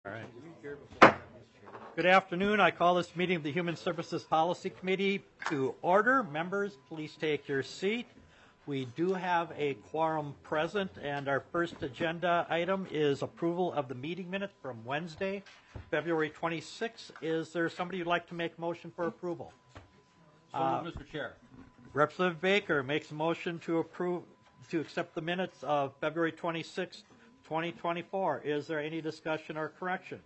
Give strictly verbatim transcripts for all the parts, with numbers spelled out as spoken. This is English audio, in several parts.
All right. Good afternoon. I call this meeting of the Human Services Policy Committee to order. Members, please take your seat. We do have a quorum present, and our first agenda item is approval of the meeting minutes from Wednesday, February twenty-sixth. Is there somebody who'd like to make a motion for approval? So Uh, moved, Mister Chair. Representative Baker makes a motion to approve, to accept the minutes of February twenty-sixth, twenty twenty-four. Is there any discussion or corrections?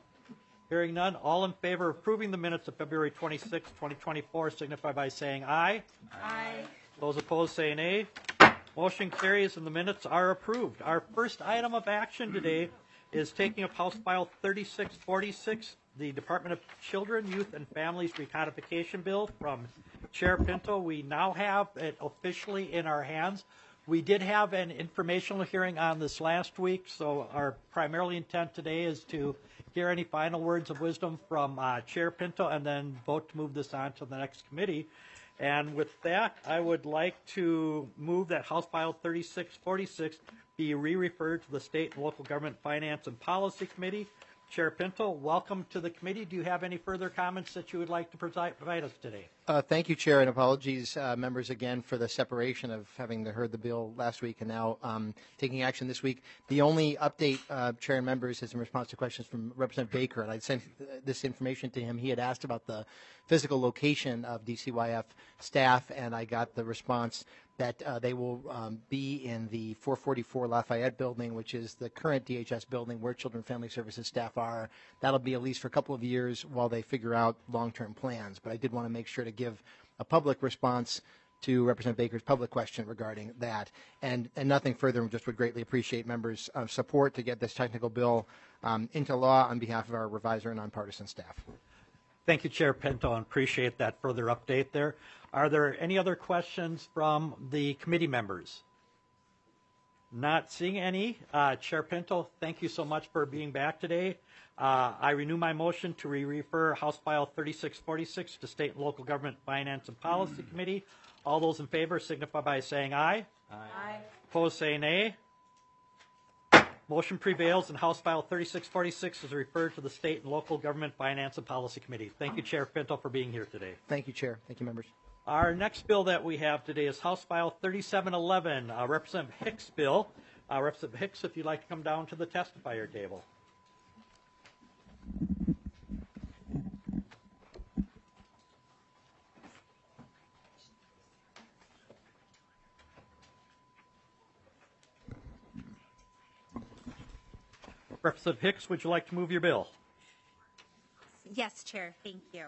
Hearing none, all in favor of approving the minutes of February twenty-sixth, twenty twenty-four signify by saying aye. Aye. Those opposed say nay. Motion carries and the minutes are approved. Our first item of action today is taking up House File thirty-six forty-six, the Department of Children, Youth, and Families Recodification Bill from Chair Pinto. We now have it officially in our hands. We did have an informational hearing on this last week, so our primarily intent today is to hear any final words of wisdom from uh, Chair Pinto and then vote to move this on to the next committee. And with that, I would like to move that House File thirty-six forty-six be re-referred to the State and Local Government Finance and Policy Committee. Chair Pinto, welcome to the committee. Do you have any further comments that you would like to provide us today? Uh, thank you, Chair, and apologies, uh, members, again for the separation of having heard the bill last week and now um, taking action this week. The only update, uh, Chair and members, is in response to questions from Representative Baker, and I sent this information to him. He had asked about the physical location of D C Y F staff, and I got the response that uh, they will um, be in the four forty-four Lafayette building, which is the current D H S building where Children and Family Services staff are. That'll be at least for a couple of years while they figure out long-term plans. But I did want to make sure to give a public response to Representative Baker's public question regarding that. And, and nothing further, we just would greatly appreciate members' uh, support to get this technical bill um, into law on behalf of our reviser and nonpartisan staff. Thank you, Chair Pinto, and appreciate that further update there. Are there any other questions from the committee members? Not seeing any. Uh, Chair Pinto, thank you so much for being back today. Uh, I renew my motion to re-refer House File thirty-six forty-six to State and Local Government Finance and Policy Committee. All those in favor signify by saying aye. Aye. Opposed say nay. Motion prevails and House File thirty-six forty-six is referred to the State and Local Government Finance and Policy Committee. Thank you, Chair Pinto, for being here today. Thank you, Chair. Thank you, members. Our next bill that we have today is House File thirty-seven eleven, uh, Representative Hicks' bill. Uh, Representative Hicks, if you'd like to come down to the testifier table. Representative Hicks, would you like to move your bill? Yes, Chair. Thank you.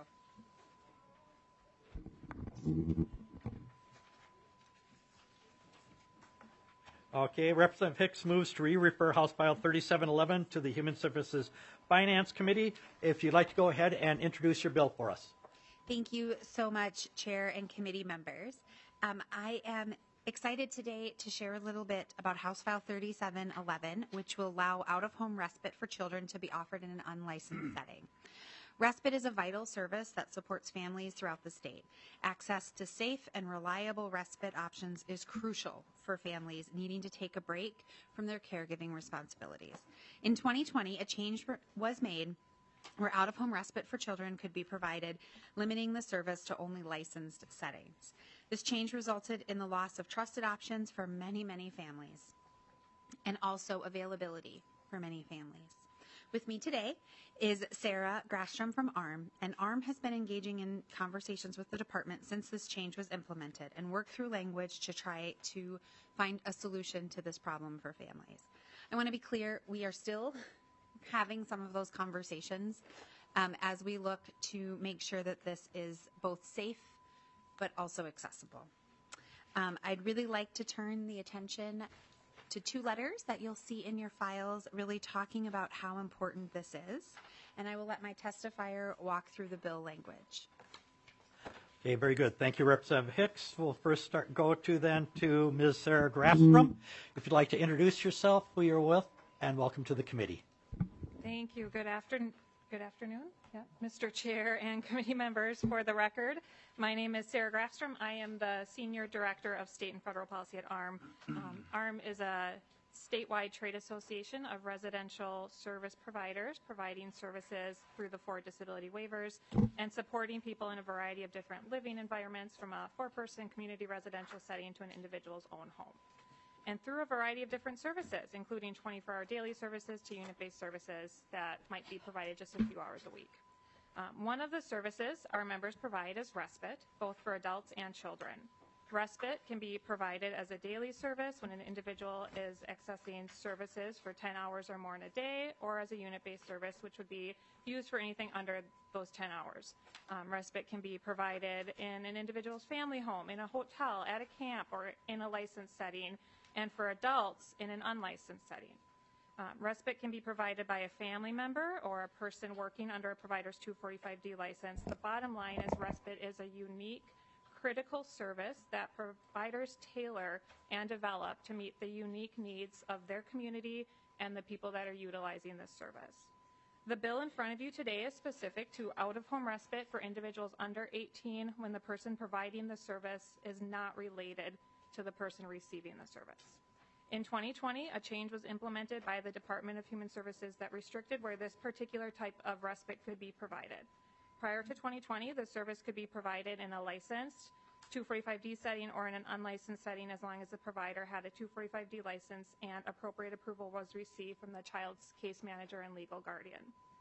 Okay, Representative Hicks moves to re-refer House File thirty-seven eleven to the Human Services Finance Committee. If you'd like to go ahead and introduce your bill for us. Thank you so much, Chair and committee members. Um, I am excited today to share a little bit about House File thirty-seven eleven, which will allow out-of-home respite for children to be offered in an unlicensed setting. Respite is a vital service that supports families throughout the state. Access to safe and reliable respite options is crucial for families needing to take a break from their caregiving responsibilities. In twenty twenty, a change was made where out-of-home respite for children could be provided, limiting the service to only licensed settings. This change resulted in the loss of trusted options for many, many families, and also availability for many families. With me today is Sarah Grafstrom from A R M, and A R M has been engaging in conversations with the department since this change was implemented and worked through language to try to find a solution to this problem for families. I want to be clear, we are still having some of those conversations um, as we look to make sure that this is both safe but also accessible. Um, I'd really like to turn the attention to two letters that you'll see in your files really talking about how important this is, and I will let my testifier walk through the bill language. Okay, very good. Thank you, Representative Hicks. We'll first start go to then to Miz Sarah Grafstrom. If you'd like to introduce yourself, who you're with, and welcome to the committee. Thank you. Good afternoon. Good afternoon, yeah. Mister Chair and committee members. For the record, my name is Sarah Grafstrom. I am the Senior Director of State and Federal Policy at A R M. Um, A R M is a statewide trade association of residential service providers, providing services through the four disability waivers and supporting people in a variety of different living environments, from a four-person community residential setting to an individual's own home. And through a variety of different services, including twenty-four hour daily services to unit-based services that might be provided just a few hours a week. Um, one of the services our members provide is respite, both for adults and children. Respite can be provided as a daily service when an individual is accessing services for ten hours or more in a day, or as a unit-based service, which would be used for anything under those ten hours. Um, respite can be provided in an individual's family home, in a hotel, at a camp, or in a licensed setting, and for adults in an unlicensed setting. Um, respite can be provided by a family member or a person working under a provider's two forty-five D license. The bottom line is respite is a unique, critical service that providers tailor and develop to meet the unique needs of their community and the people that are utilizing this service. The bill in front of you today is specific to out-of-home respite for individuals under eighteen when the person providing the service is not related to the person receiving the service. In twenty twenty, a change was implemented by the Department of Human Services that restricted where this particular type of respite could be provided. Prior to twenty twenty, the service could be provided in a licensed two forty-five D setting or in an unlicensed setting, as long as the provider had a two forty-five D license and appropriate approval was received from the child's case manager and legal guardian.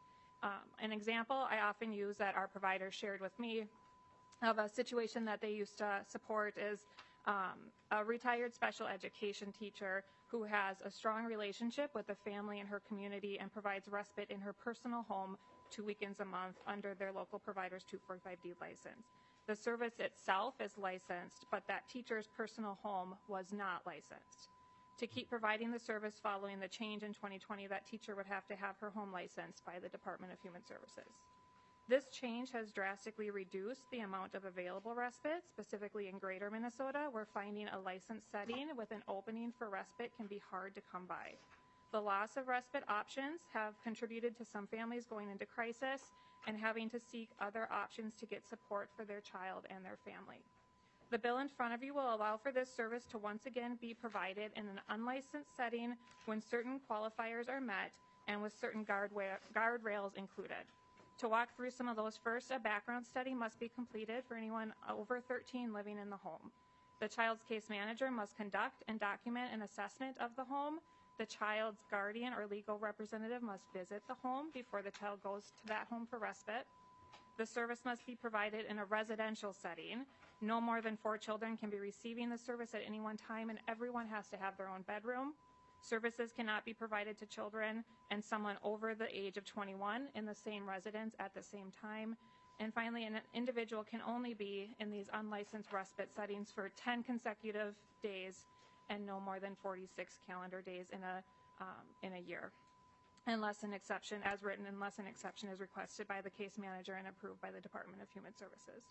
Um, an example I often use that our providers shared with me of a situation that they used to support is um, a retired special education teacher who has a strong relationship with the family and her community and provides respite in her personal home two weekends a month under their local provider's two forty-five D license. The service itself is licensed, but that teacher's personal home was not licensed. To keep providing the service following the change in twenty twenty, that teacher would have to have her home licensed by the Department of Human Services. This change has drastically reduced the amount of available respite, specifically in Greater Minnesota, where finding a licensed setting with an opening for respite can be hard to come by. The loss of respite options have contributed to some families going into crisis and having to seek other options to get support for their child and their family. The bill in front of you will allow for this service to once again be provided in an unlicensed setting when certain qualifiers are met and with certain guardrails included. To walk through some of those, first, a background study must be completed for anyone over thirteen living in the home. The child's case manager must conduct and document an assessment of the home. The child's guardian or legal representative must visit the home before the child goes to that home for respite. The service must be provided in a residential setting. No more than four children can be receiving the service at any one time, and everyone has to have their own bedroom. Services cannot be provided to children and someone over the age of twenty-one in the same residence at the same time. And finally, an individual can only be in these unlicensed respite settings for ten consecutive days and no more than forty-six calendar days in a um, in a year, unless an exception, as written, unless an exception is requested by the case manager and approved by the Department of Human Services.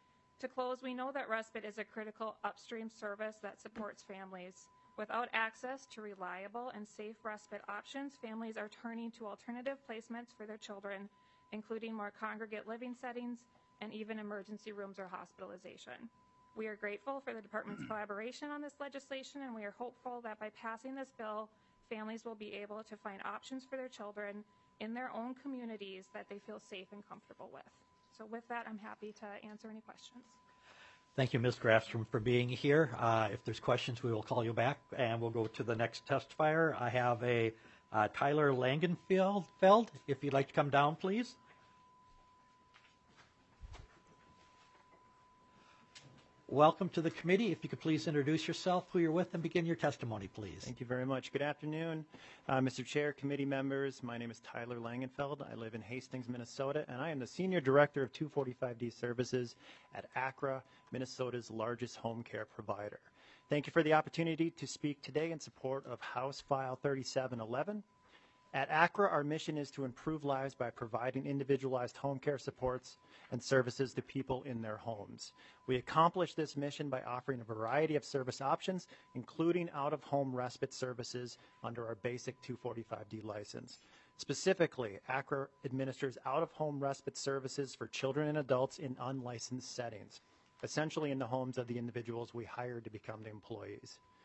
To close, we know that respite is a critical upstream service that supports families. Without access to reliable and safe respite options, families are turning to alternative placements for their children, including more congregate living settings and even emergency rooms or hospitalization. We are grateful for the department's collaboration on this legislation, and we are hopeful that by passing this bill, families will be able to find options for their children in their own communities that they feel safe and comfortable with. So with that, I'm happy to answer any questions. Thank you, Miz Grafstrom, for being here. Uh, if there's questions, we will call you back, and we'll go to the next testifier. I have a uh, Tyler Langenfeld. Feld, if you'd like to come down, please. Welcome to the committee. If you could please introduce yourself, who you're with, and begin your testimony, please. Thank you very much. Good afternoon, uh, Mister Chair, committee members. My name is Tyler Langenfeld. I live in Hastings, Minnesota, and I am the Senior Director of two forty-five D Services at ACRA, Minnesota's largest home care provider. Thank you for the opportunity to speak today in support of House File thirty-seven eleven. At ACRA, our mission is to improve lives by providing individualized home care supports and services to people in their homes. We accomplish this mission by offering a variety of service options, including out-of-home respite services under our basic two forty-five D license. Specifically, ACRA administers out-of-home respite services for children and adults in unlicensed settings, essentially in the homes of the individuals we hire to become the employees.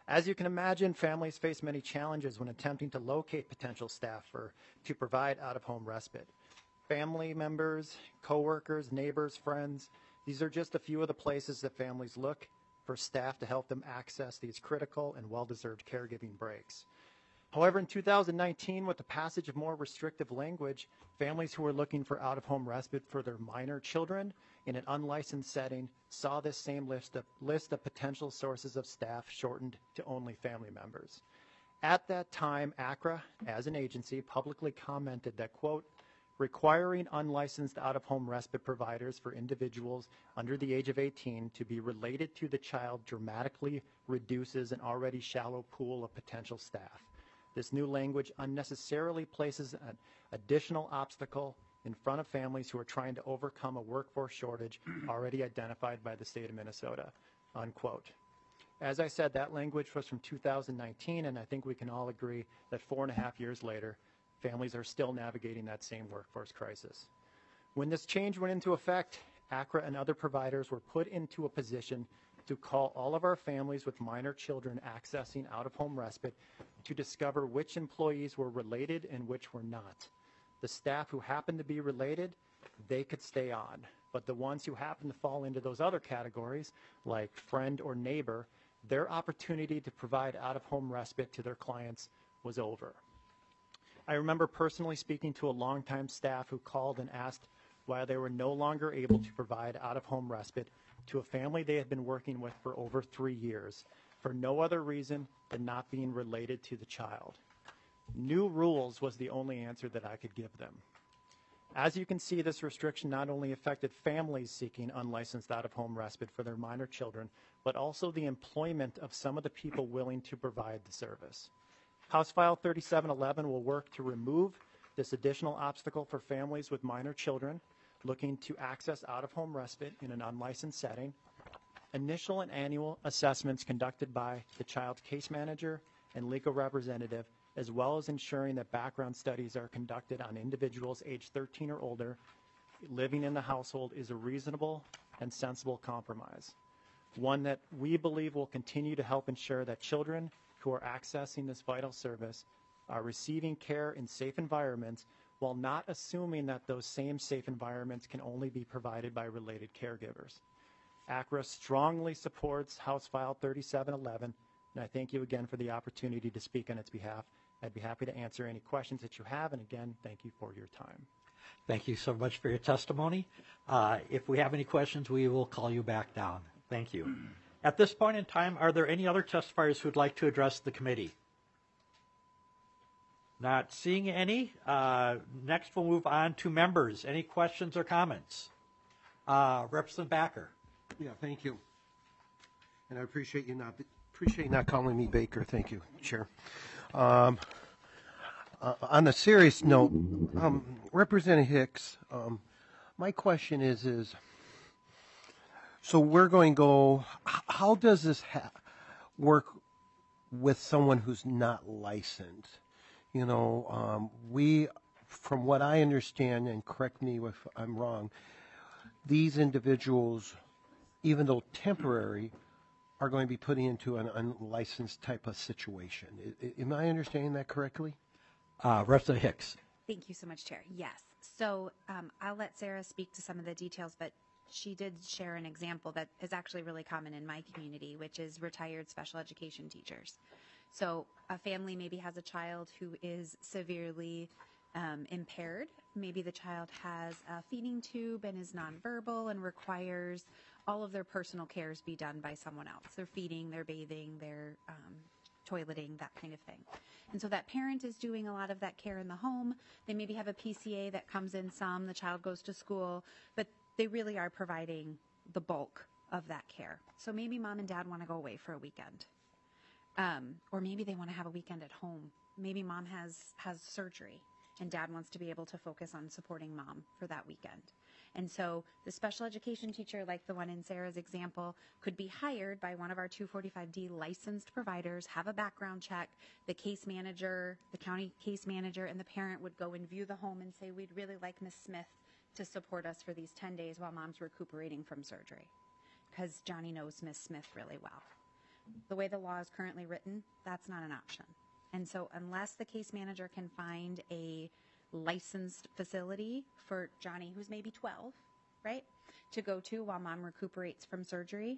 As you can imagine, families face many challenges when attempting to locate potential staff for, to provide out-of-home respite. Family members, coworkers, neighbors, friends, these are just a few of the places that families look for staff to help them access these critical and well-deserved caregiving breaks. However, in two thousand nineteen, with the passage of more restrictive language, families who were looking for out-of-home respite for their minor children in an unlicensed setting saw this same list of, list of potential sources of staff shortened to only family members. At that time, A C R A, as an agency, publicly commented that, quote, requiring unlicensed out-of-home respite providers for individuals under the age of eighteen to be related to the child dramatically reduces an already shallow pool of potential staff. This new language unnecessarily places an additional obstacle in front of families who are trying to overcome a workforce shortage already identified by the state of Minnesota, unquote. As I said, that language was from two thousand nineteen, and I think we can all agree that four and a half years later, families are still navigating that same workforce crisis. When this change went into effect, A C R A and other providers were put into a position to call all of our families with minor children accessing out-of-home respite to discover which employees were related and which were not. The staff who happened to be related, they could stay on, but the ones who happened to fall into those other categories, like friend or neighbor, their opportunity to provide out-of-home respite to their clients was over. I remember personally speaking to a longtime staff who called and asked why they were no longer able to provide out-of-home respite to a family they had been working with for over three years for no other reason than not being related to the child. New rules was the only answer that I could give them. As you can see, this restriction not only affected families seeking unlicensed out-of-home respite for their minor children, but also the employment of some of the people willing to provide the service. House File thirty-seven eleven will work to remove this additional obstacle for families with minor children looking to access out-of-home respite in an unlicensed setting. Initial and annual assessments conducted by the child's case manager and legal representative, as well as ensuring that background studies are conducted on individuals age thirteen or older living in the household, is a reasonable and sensible compromise. One that we believe will continue to help ensure that children who are accessing this vital service are receiving care in safe environments while not assuming that those same safe environments can only be provided by related caregivers. A C R A strongly supports House File thirty-seven eleven, and I thank you again for the opportunity to speak on its behalf. I'd be happy to answer any questions that you have, and again, thank you for your time. Thank you so much for your testimony. Uh, if we have any questions, we will call you back down. Thank you. At this point in time, are there any other testifiers who would like to address the committee? Not seeing any. Uh, next, we'll move on to members. Any questions or comments? Uh, Representative Backer. Yeah, thank you. And I appreciate you not appreciate not calling me Baker. Thank you, Chair. Um, uh, on a serious note, um, Representative Hicks, um, my question is is so we're going to go. How does this ha- work with someone who's not licensed? You know, um, we, from what I understand, and correct me if I'm wrong, these individuals, even though temporary, are going to be put into an unlicensed type of situation. I, I, am I understanding that correctly? Uh, Representative Hicks. Thank you so much, Chair. Yes. So um, I'll let Sarah speak to some of the details, but she did share an example that is actually really common in my community, which is retired special education teachers. So a family maybe has a child who is severely um, impaired. Maybe the child has a feeding tube and is nonverbal and requires all of their personal cares be done by someone else. Their feeding, their bathing, their um, toileting, that kind of thing. And so that parent is doing a lot of that care in the home. They maybe have a P C A that comes in some, the child goes to school, but they really are providing the bulk of that care. So maybe mom and dad want to go away for a weekend. Um, or maybe they want to have a weekend at home. Maybe mom has, has surgery and dad wants to be able to focus on supporting mom for that weekend. And so the special education teacher, like the one in Sarah's example, could be hired by one of our two forty-five D licensed providers, have a background check, the case manager, the county case manager, and the parent would go and view the home and say, we'd really like Miz Smith to support us for these ten days while mom's recuperating from surgery, because Johnny knows Miz Smith really well. the way the law is currently written, that's not an option. And so unless the case manager can find a licensed facility for Johnny, who's maybe twelve, right, to go to while mom recuperates from surgery,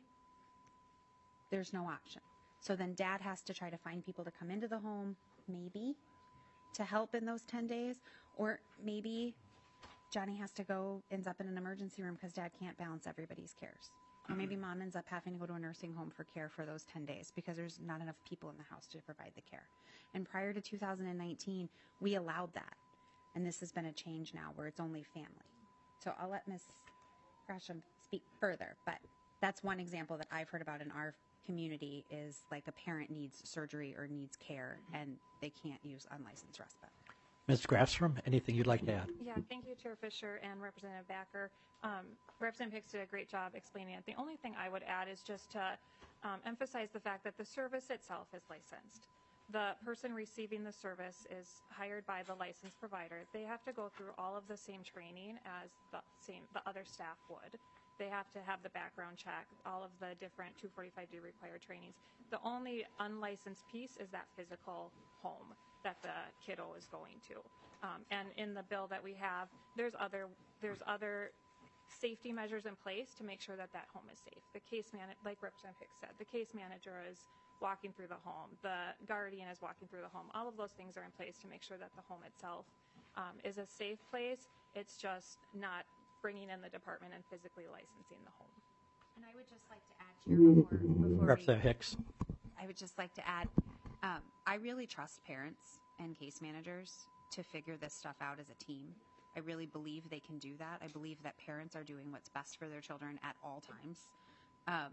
there's no option. So then dad has to try to find people to come into the home, maybe, to help in those ten days, or maybe Johnny has to go, ends up in an emergency room because dad can't balance everybody's cares. Or maybe mom ends up having to go to a nursing home for care for those ten days because there's not enough people in the house to provide the care. And prior to two thousand nineteen, we allowed that. And this has been a change now where it's only family. So I'll let Miz Gresham speak further, but that's one example that I've heard about in our community is like a parent needs surgery or needs care and they can't use unlicensed respite. Miz Grafstrom, anything you'd like to add? Yeah, thank you, Chair Fisher and Representative Backer. Um, Representative Hicks did a great job explaining it. The only thing I would add is just to um, emphasize the fact that the service itself is licensed. The person receiving the service is hired by the licensed provider. They have to go through all of the same training as the same the other staff would. They have to have the background check, all of the different two forty-five D required trainings. The only unlicensed piece is that physical home that the kiddo is going to. Um, and in the bill that we have, there's other there's other safety measures in place to make sure that that home is safe. The case man, like Representative Hicks said, the case manager is walking through the home. The guardian is walking through the home. All of those things are in place to make sure that the home itself um, is a safe place. It's just not bringing in the department and physically licensing the home. And I would just like to add, Chair, before, before Representative Hicks. we, I would just like to add, um, I really trust parents and case managers to figure this stuff out as a team. I really believe they can do that. I believe that parents are doing what's best for their children at all times. Um,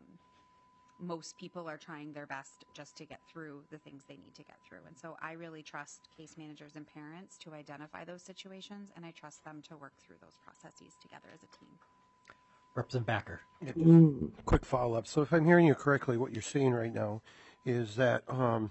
most people are trying their best just to get through the things they need to get through. And so I really trust case managers and parents to identify those situations, and I trust them to work through those processes together as a team. Representative Backer. Quick follow-up. So if I'm hearing you correctly, what you're saying right now is that um,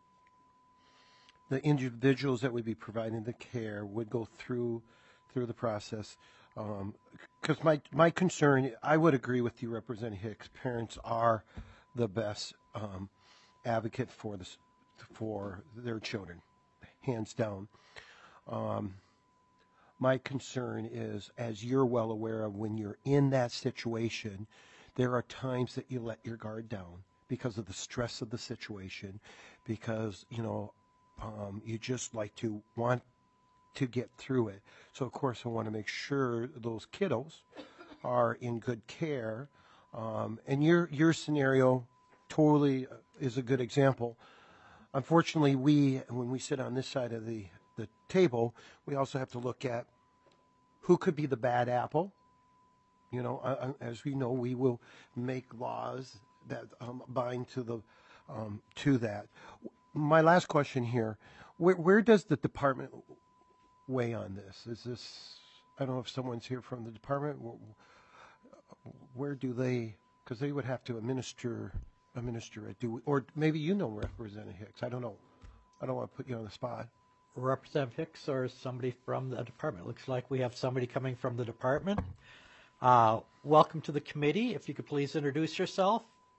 the individuals that would be providing the care would go through through the process. Because um, my my concern, I would agree with you, Representative Hicks. Parents are the best um, advocate for this for their children, hands down. Um, my concern is, as you're well aware of, when you're in that situation, there are times that you let your guard down because of the stress of the situation, because, you know, um, you just like to want to get through it. So, of course, I want to make sure those kiddos are in good care. Um, and your your scenario totally is a good example. Unfortunately, we, when we sit on this side of the, the table, we also have to look at who could be the bad apple. You know, uh, as we know, we will make laws that um, bind to the um, to that. My last question here: where, where does the department weigh on this? Is this? I don't know if someone's here from the department. Where, where do they? Because they would have to administer administer it. Do we, or maybe you know Representative Hicks. I don't know. I don't want to put you on the spot. Representative Hicks or somebody from the department? Looks like we have somebody coming from the department. Uh, welcome to the committee. If you could please introduce yourself.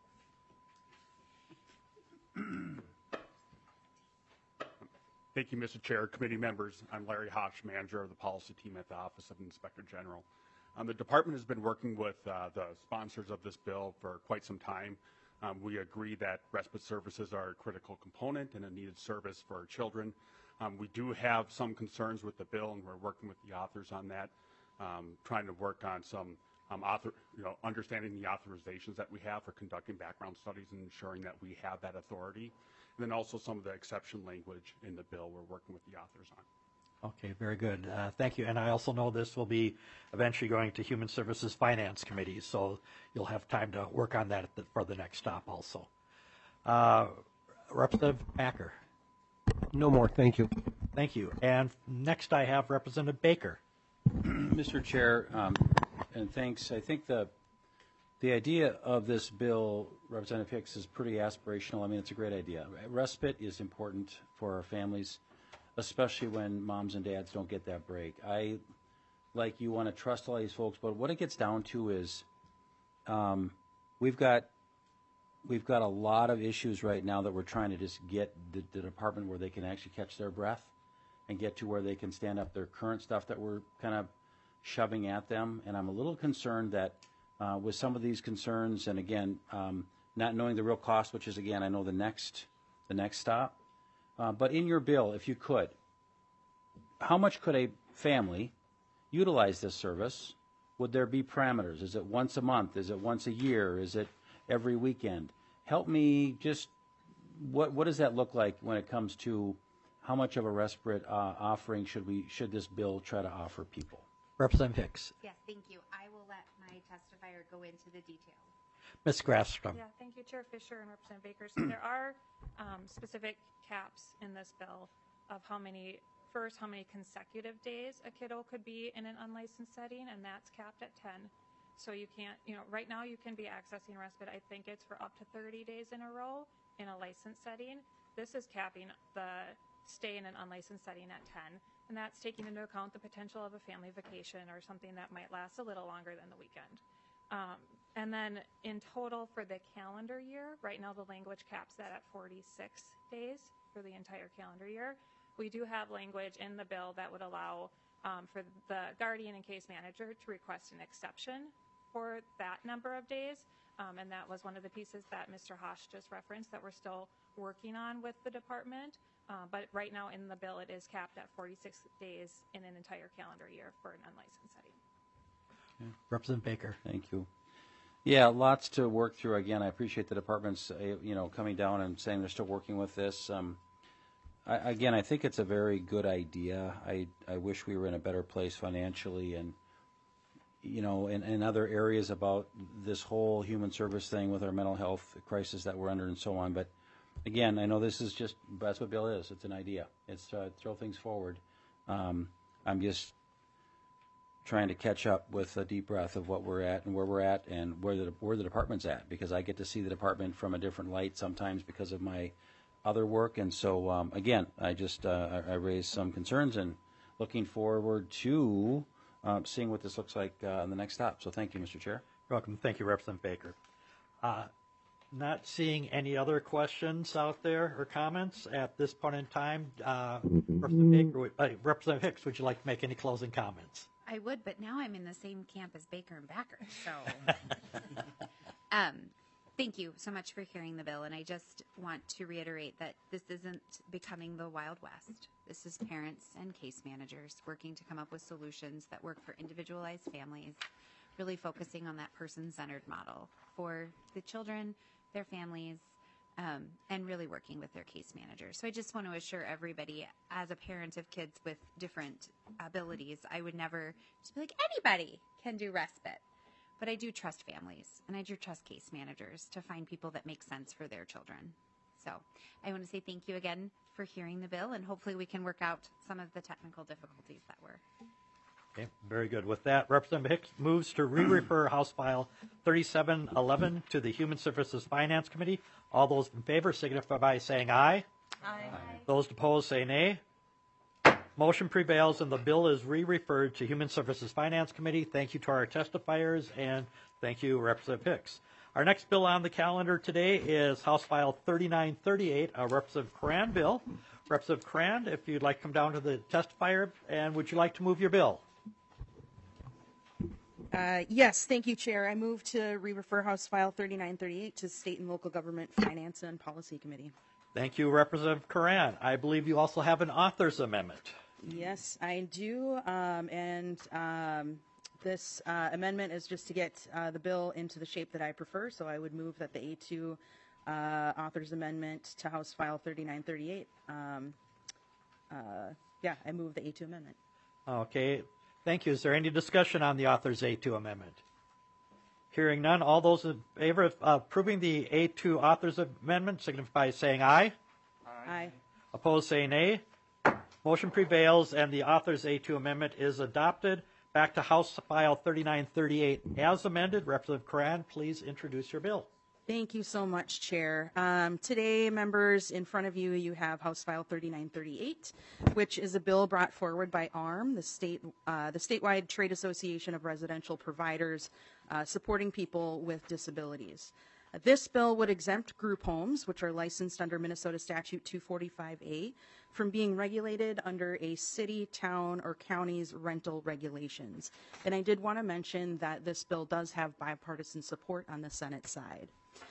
Thank you, Mister Chair, committee members. I'm Larry Hosh, manager of the policy team at the Office of Inspector General. Um, the department has been working with uh, the sponsors of this bill for quite some time. Um, we agree that respite services are a critical component and a needed service for our children. Um, we do have some concerns with the bill, and we're working with the authors on that, um, trying to work on some um, author, you know, understanding the authorizations that we have for conducting background studies and ensuring that we have that authority. And then also some of the exception language in the bill we're working with the authors on. Okay, very good. Uh, thank you. And I also know this will be eventually going to Human Services Finance Committee, so you'll have time to work on that at the, for the next stop also. Uh, Representative Backer. No more. Thank you. Thank you. And next I have Representative Baker. Mister Chair, um, and thanks. I think the the idea of this bill, Representative Hicks, is pretty aspirational. I mean, it's a great idea. Respite is important for our families, especially when moms and dads don't get that break. I, like you, want to trust all these folks, but what it gets down to is um, we've got we've got a lot of issues right now that we're trying to just get the, the department where they can actually catch their breath and get to where they can stand up their current stuff that we're kind of shoving at them. And I'm a little concerned that uh, with some of these concerns, and again, um, not knowing the real cost, which is, again, I know the next, the next stop. Uh, but in your bill, if you could, how much could a family utilize this service? Would there be parameters? Is it once a month? Is it once a year? Is it every weekend? Help me just, what what does that look like when it comes to how much of a respite uh, offering should we should this bill try to offer people? Representative Hicks. Yes, thank you. I will let my testifier go into the details. Miz Grafstrom. Yeah, thank you, Chair Fisher and Representative Baker. So there are um, specific caps in this bill of how many, first, how many consecutive days a kiddo could be in an unlicensed setting, and that's capped at ten. So you can't, you know, right now you can be accessing respite, I think it's for up to thirty days in a row in a licensed setting. This is capping the stay in an unlicensed setting at ten, and that's taking into account the potential of a family vacation or something that might last a little longer than the weekend. Um, and then in total for the calendar year, right now the language caps that at forty-six days for the entire calendar year. We do have language in the bill that would allow um, for the guardian and case manager to request an exception for that number of days. Um, and that was one of the pieces that Mister Hosh just referenced that we're still working on with the department. Uh, but right now in the bill, it is capped at forty-six days in an entire calendar year for an unlicensed setting. Okay. Representative Baker. Thank you. Yeah, lots to work through. Again, I appreciate the department's, uh, you know, coming down and saying they're still working with this. Um, I, again, I think it's a very good idea. I, I wish we were in a better place financially and, you know, in, in other areas about this whole human service thing with our mental health crisis that we're under and so on. But again, I know this is just, that's what Bill is. It's an idea. It's uh, throw things forward. Um, I'm just trying to catch up with a deep breath of what we're at and where we're at and where the, where the department's at, because I get to see the department from a different light sometimes because of my other work. And so, um, again, I just, uh, I, I raised some concerns and looking forward to uh, seeing what this looks like uh, on the next stop. So thank you, Mister Chair. You're welcome. Thank you, Representative Baker. Uh, not seeing any other questions out there or comments at this point in time. Uh, Representative Baker, uh, Representative Hicks, would you like to make any closing comments? I would, but now I'm in the same camp as Baker and Backer. So, um, thank you so much for hearing the bill. And I just want to reiterate that this isn't becoming the Wild West. This is parents and case managers working to come up with solutions that work for individualized families, really focusing on that person-centered model for the children, their families, um, and really working with their case managers. So I just want to assure everybody, as a parent of kids with different abilities, I would never just be like, anybody can do respite. But I do trust families, and I do trust case managers to find people that make sense for their children. So I want to say thank you again for hearing the bill, and hopefully we can work out some of the technical difficulties that were. Okay, very good. With that, Representative Hicks moves to re-refer House File thirty-seven eleven to the Human Services Finance Committee. All those in favor signify by saying aye. Aye. Aye. Those opposed say nay. Motion prevails and the bill is re-referred to Human Services Finance Committee. Thank you to our testifiers and thank you, Representative Hicks. Our next bill on the calendar today is House File thirty-nine thirty-eight, a Representative Cran bill. Representative Cran, if you'd like to come down to the testifier, and would you like to move your bill? Uh, yes, thank you, Chair. I move to re-refer House File thirty-nine thirty-eight to State and Local Government Finance and Policy Committee. Thank you, Representative Cran. I believe you also have an author's amendment. Yes, I do. Um, and um, this uh, amendment is just to get uh, the bill into the shape that I prefer. So I would move that the A two uh, author's amendment to House File thirty-nine thirty-eight. Um, uh, yeah, I move the A two amendment. Okay. Thank you. Is there any discussion on the author's A two amendment? Hearing none, all those in favor of uh, approving the A two author's amendment signify by saying aye. Aye. Aye. Opposed, say nay. Motion prevails and the author's A two amendment is adopted. Back to House File thirty-nine thirty-eight as amended. Representative Cran, please introduce your bill. Thank you so much, Chair. Um, today, members, in front of you, you have House File thirty-nine thirty-eight, which is a bill brought forward by A R M, the state, uh, the statewide trade association of residential providers uh, supporting people with disabilities. This bill would exempt group homes, which are licensed under Minnesota Statute two forty-five A, from being regulated under a city, town, or county's rental regulations. And I did want to mention that this bill does have bipartisan support on the Senate side.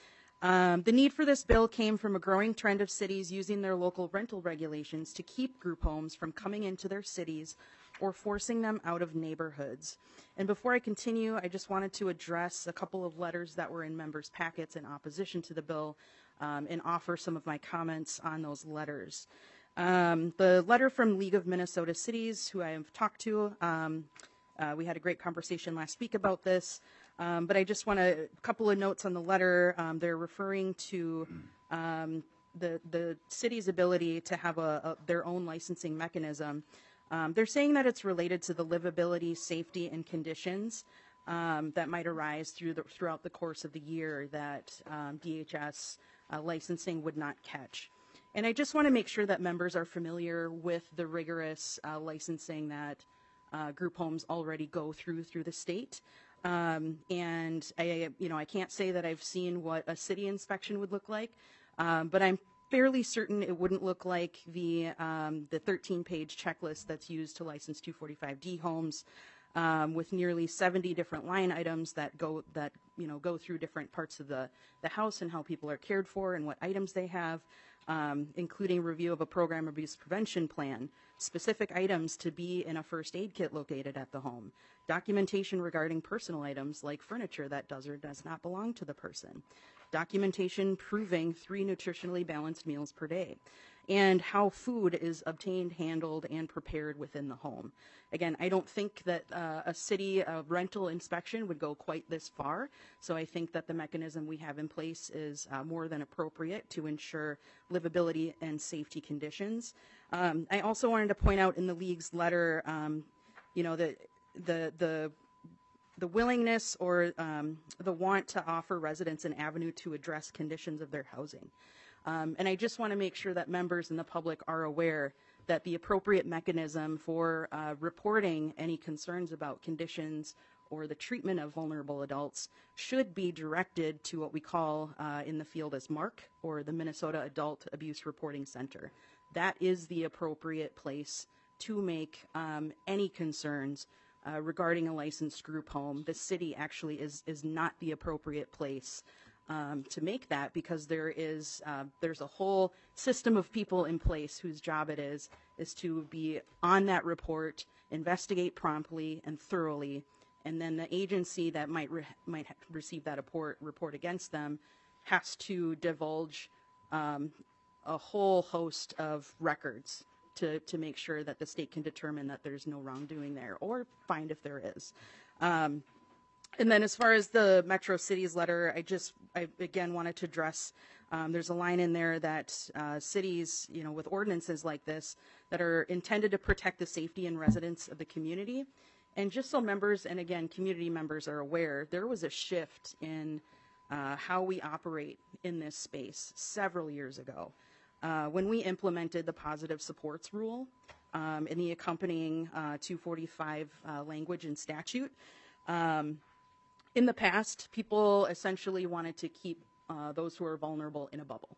Um, the need for this bill came from a growing trend of cities using their local rental regulations to keep group homes from coming into their cities or forcing them out of neighborhoods. And before I continue, I just wanted to address a couple of letters that were in members' packets in opposition to the bill um, and offer some of my comments on those letters. Um, the letter from League of Minnesota Cities, who I have talked to, um, uh, we had a great conversation last week about this, um, but I just want to, a couple of notes on the letter. Um, they're referring to um, the, the city's ability to have a, a, their own licensing mechanism. Um, they're saying that it's related to the livability, safety, and conditions um, that might arise through the, throughout the course of the year that um, D H S uh, licensing would not catch. And I just want to make sure that members are familiar with the rigorous uh, licensing that uh, group homes already go through through the state. Um, and I, you know, I can't say that I've seen what a city inspection would look like, um, but I'm fairly certain it wouldn't look like the um, the thirteen-page checklist that's used to license two forty-five D homes, um, with nearly seventy different line items that go that you know go through different parts of the the house and how people are cared for and what items they have, um, including review of a program abuse prevention plan, specific items to be in a first aid kit located at the home, documentation regarding personal items like furniture that does or does not belong to the person, documentation proving three nutritionally balanced meals per day, and how food is obtained, handled, and prepared within the home. Again, I don't think that uh, a city uh, rental inspection would go quite this far, so I think that the mechanism we have in place is uh, more than appropriate to ensure livability and safety conditions. Um, I also wanted to point out in the League's letter, um, you know, that the the the willingness or um, the want to offer residents an avenue to address conditions of their housing. Um, and I just want to make sure that members and the public are aware that the appropriate mechanism for uh, reporting any concerns about conditions or the treatment of vulnerable adults should be directed to what we call uh, in the field as MARC, or the Minnesota Adult Abuse Reporting Center. That is the appropriate place to make um, any concerns Uh, regarding a licensed group home. The city actually is is not the appropriate place um, to make that, because there is uh, there's a whole system of people in place whose job it is is to be on that report, investigate promptly and thoroughly, and then the agency that might re- might receive that report report against them has to divulge um, a whole host of records to, to make sure that the state can determine that there's no wrongdoing there, or find if there is. Um, and then as far as the Metro Cities letter, I just, I again wanted to address, um, there's a line in there that uh, cities, you know, with ordinances like this that are intended to protect the safety and residents of the community. And just so members, and again, community members are aware, there was a shift in uh, how we operate in this space several years ago. Uh, when we implemented the positive supports rule um, in the accompanying uh, two forty-five uh, language and statute, um, in the past, people essentially wanted to keep uh, those who are vulnerable in a bubble.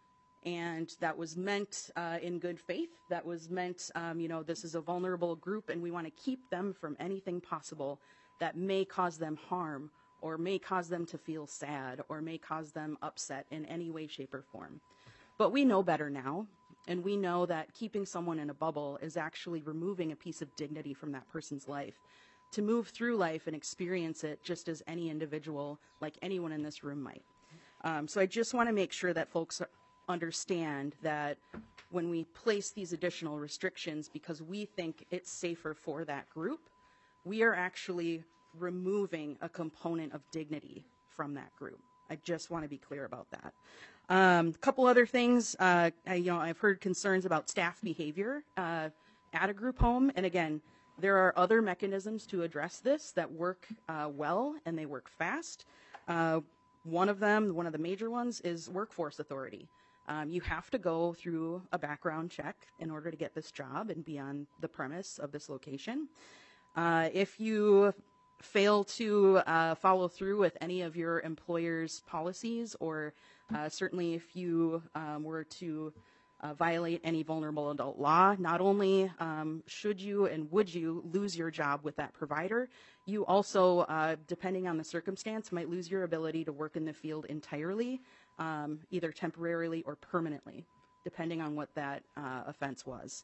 And that was meant uh, in good faith. That was meant, um, you know, this is a vulnerable group and we want to keep them from anything possible that may cause them harm, or may cause them to feel sad, or may cause them upset in any way, shape, or form. But we know better now, and we know that keeping someone in a bubble is actually removing a piece of dignity from that person's life to move through life and experience it just as any individual, like anyone in this room might. Um, so I just want to make sure that folks understand that when we place these additional restrictions because we think it's safer for that group, we are actually removing a component of dignity from that group. I just want to be clear about that. A um, couple other things, uh, I, you know, I've heard concerns about staff behavior uh, at a group home, and again, there are other mechanisms to address this that work uh, well and they work fast. Uh, one of them, one of the major ones, is workforce authority. Um, you have to go through a background check in order to get this job and be on the premise of this location. Uh, if you fail to uh, follow through with any of your employer's policies, or uh, certainly if you um, were to uh, violate any vulnerable adult law, not only um, should you and would you lose your job with that provider, you also, uh, depending on the circumstance, might lose your ability to work in the field entirely, um, either temporarily or permanently, depending on what that uh, offense was.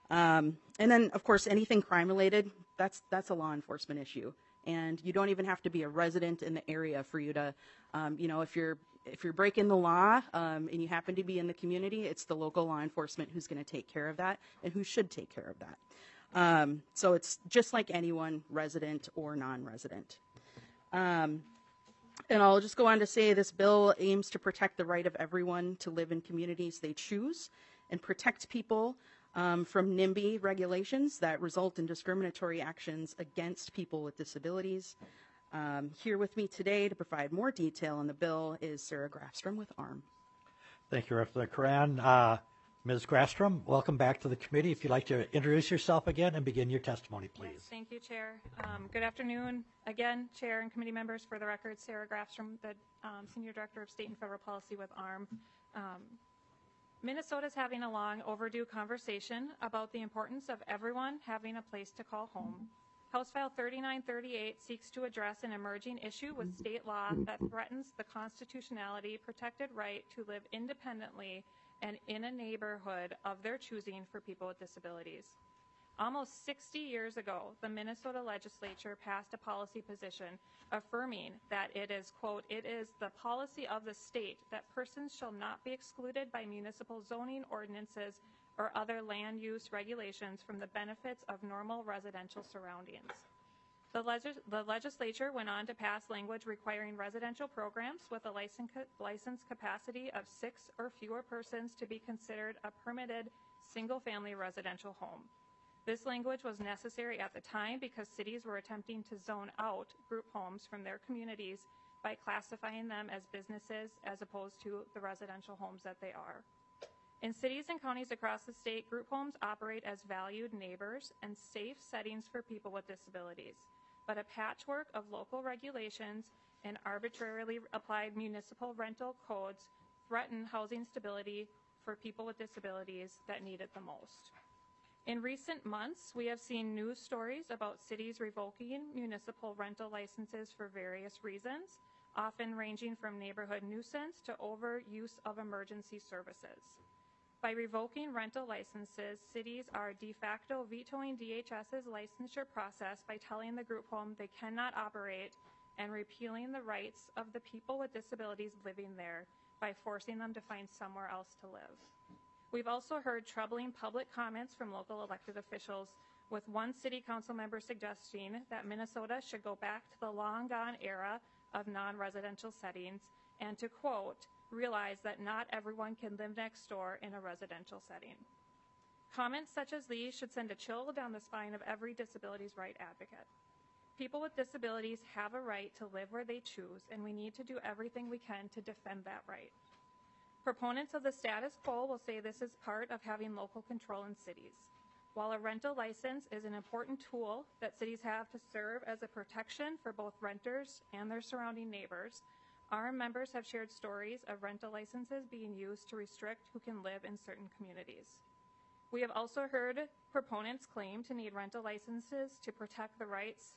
Um, and then, of course, anything crime-related, that's that's a law enforcement issue. And you don't even have to be a resident in the area for you to, um, you know, if you're if you're breaking the law um, and you happen to be in the community, it's the local law enforcement who's going to take care of that and who should take care of that. Um, so it's just like anyone, resident or non-resident. Um, and I'll just go on to say this bill aims to protect the right of everyone to live in communities they choose and protect people um, from NIMBY regulations that result in discriminatory actions against people with disabilities. Um, here with me today to provide more detail on the bill is Sarah Grafstrom with A R M. Thank you, Representative Coran. Uh, Miz Grafstrom, welcome back to the committee. If you'd like to introduce yourself again and begin your testimony, please. Yes, thank you, Chair. Um, good afternoon again, Chair and committee members. For the record, Sarah Grafstrom, the um, Senior Director of State and Federal Policy with A R M. Um, Minnesota is having a long overdue conversation about the importance of everyone having a place to call home. House File thirty-nine thirty-eight seeks to address an emerging issue with state law that threatens the constitutionally protected right to live independently and in a neighborhood of their choosing for people with disabilities. Almost sixty years ago, the Minnesota legislature passed a policy position affirming that it is, quote, it is the policy of the state that persons shall not be excluded by municipal zoning ordinances or other land use regulations from the benefits of normal residential surroundings. The, legis the legislature went on to pass language requiring residential programs with a license, ca license capacity of six or fewer persons to be considered a permitted single-family residential home. This language was necessary at the time because cities were attempting to zone out group homes from their communities by classifying them as businesses as opposed to the residential homes that they are. In cities and counties across the state, group homes operate as valued neighbors and safe settings for people with disabilities. But a patchwork of local regulations and arbitrarily applied municipal rental codes threaten housing stability for people with disabilities that need it the most. In recent months, we have seen news stories about cities revoking municipal rental licenses for various reasons, often ranging from neighborhood nuisance to overuse of emergency services. By revoking rental licenses, cities are de facto vetoing D H S's licensure process by telling the group home they cannot operate and repealing the rights of the people with disabilities living there by forcing them to find somewhere else to live. We've also heard troubling public comments from local elected officials, with one city council member suggesting that Minnesota should go back to the long-gone era of non-residential settings and to, quote, realize that not everyone can live next door in a residential setting. Comments such as these should send a chill down the spine of every disabilities right advocate. People with disabilities have a right to live where they choose, and we need to do everything we can to defend that right. Proponents of the status quo will say this is part of having local control in cities. While a rental license is an important tool that cities have to serve as a protection for both renters and their surrounding neighbors, our members have shared stories of rental licenses being used to restrict who can live in certain communities. We have also heard proponents claim to need rental licenses to protect the rights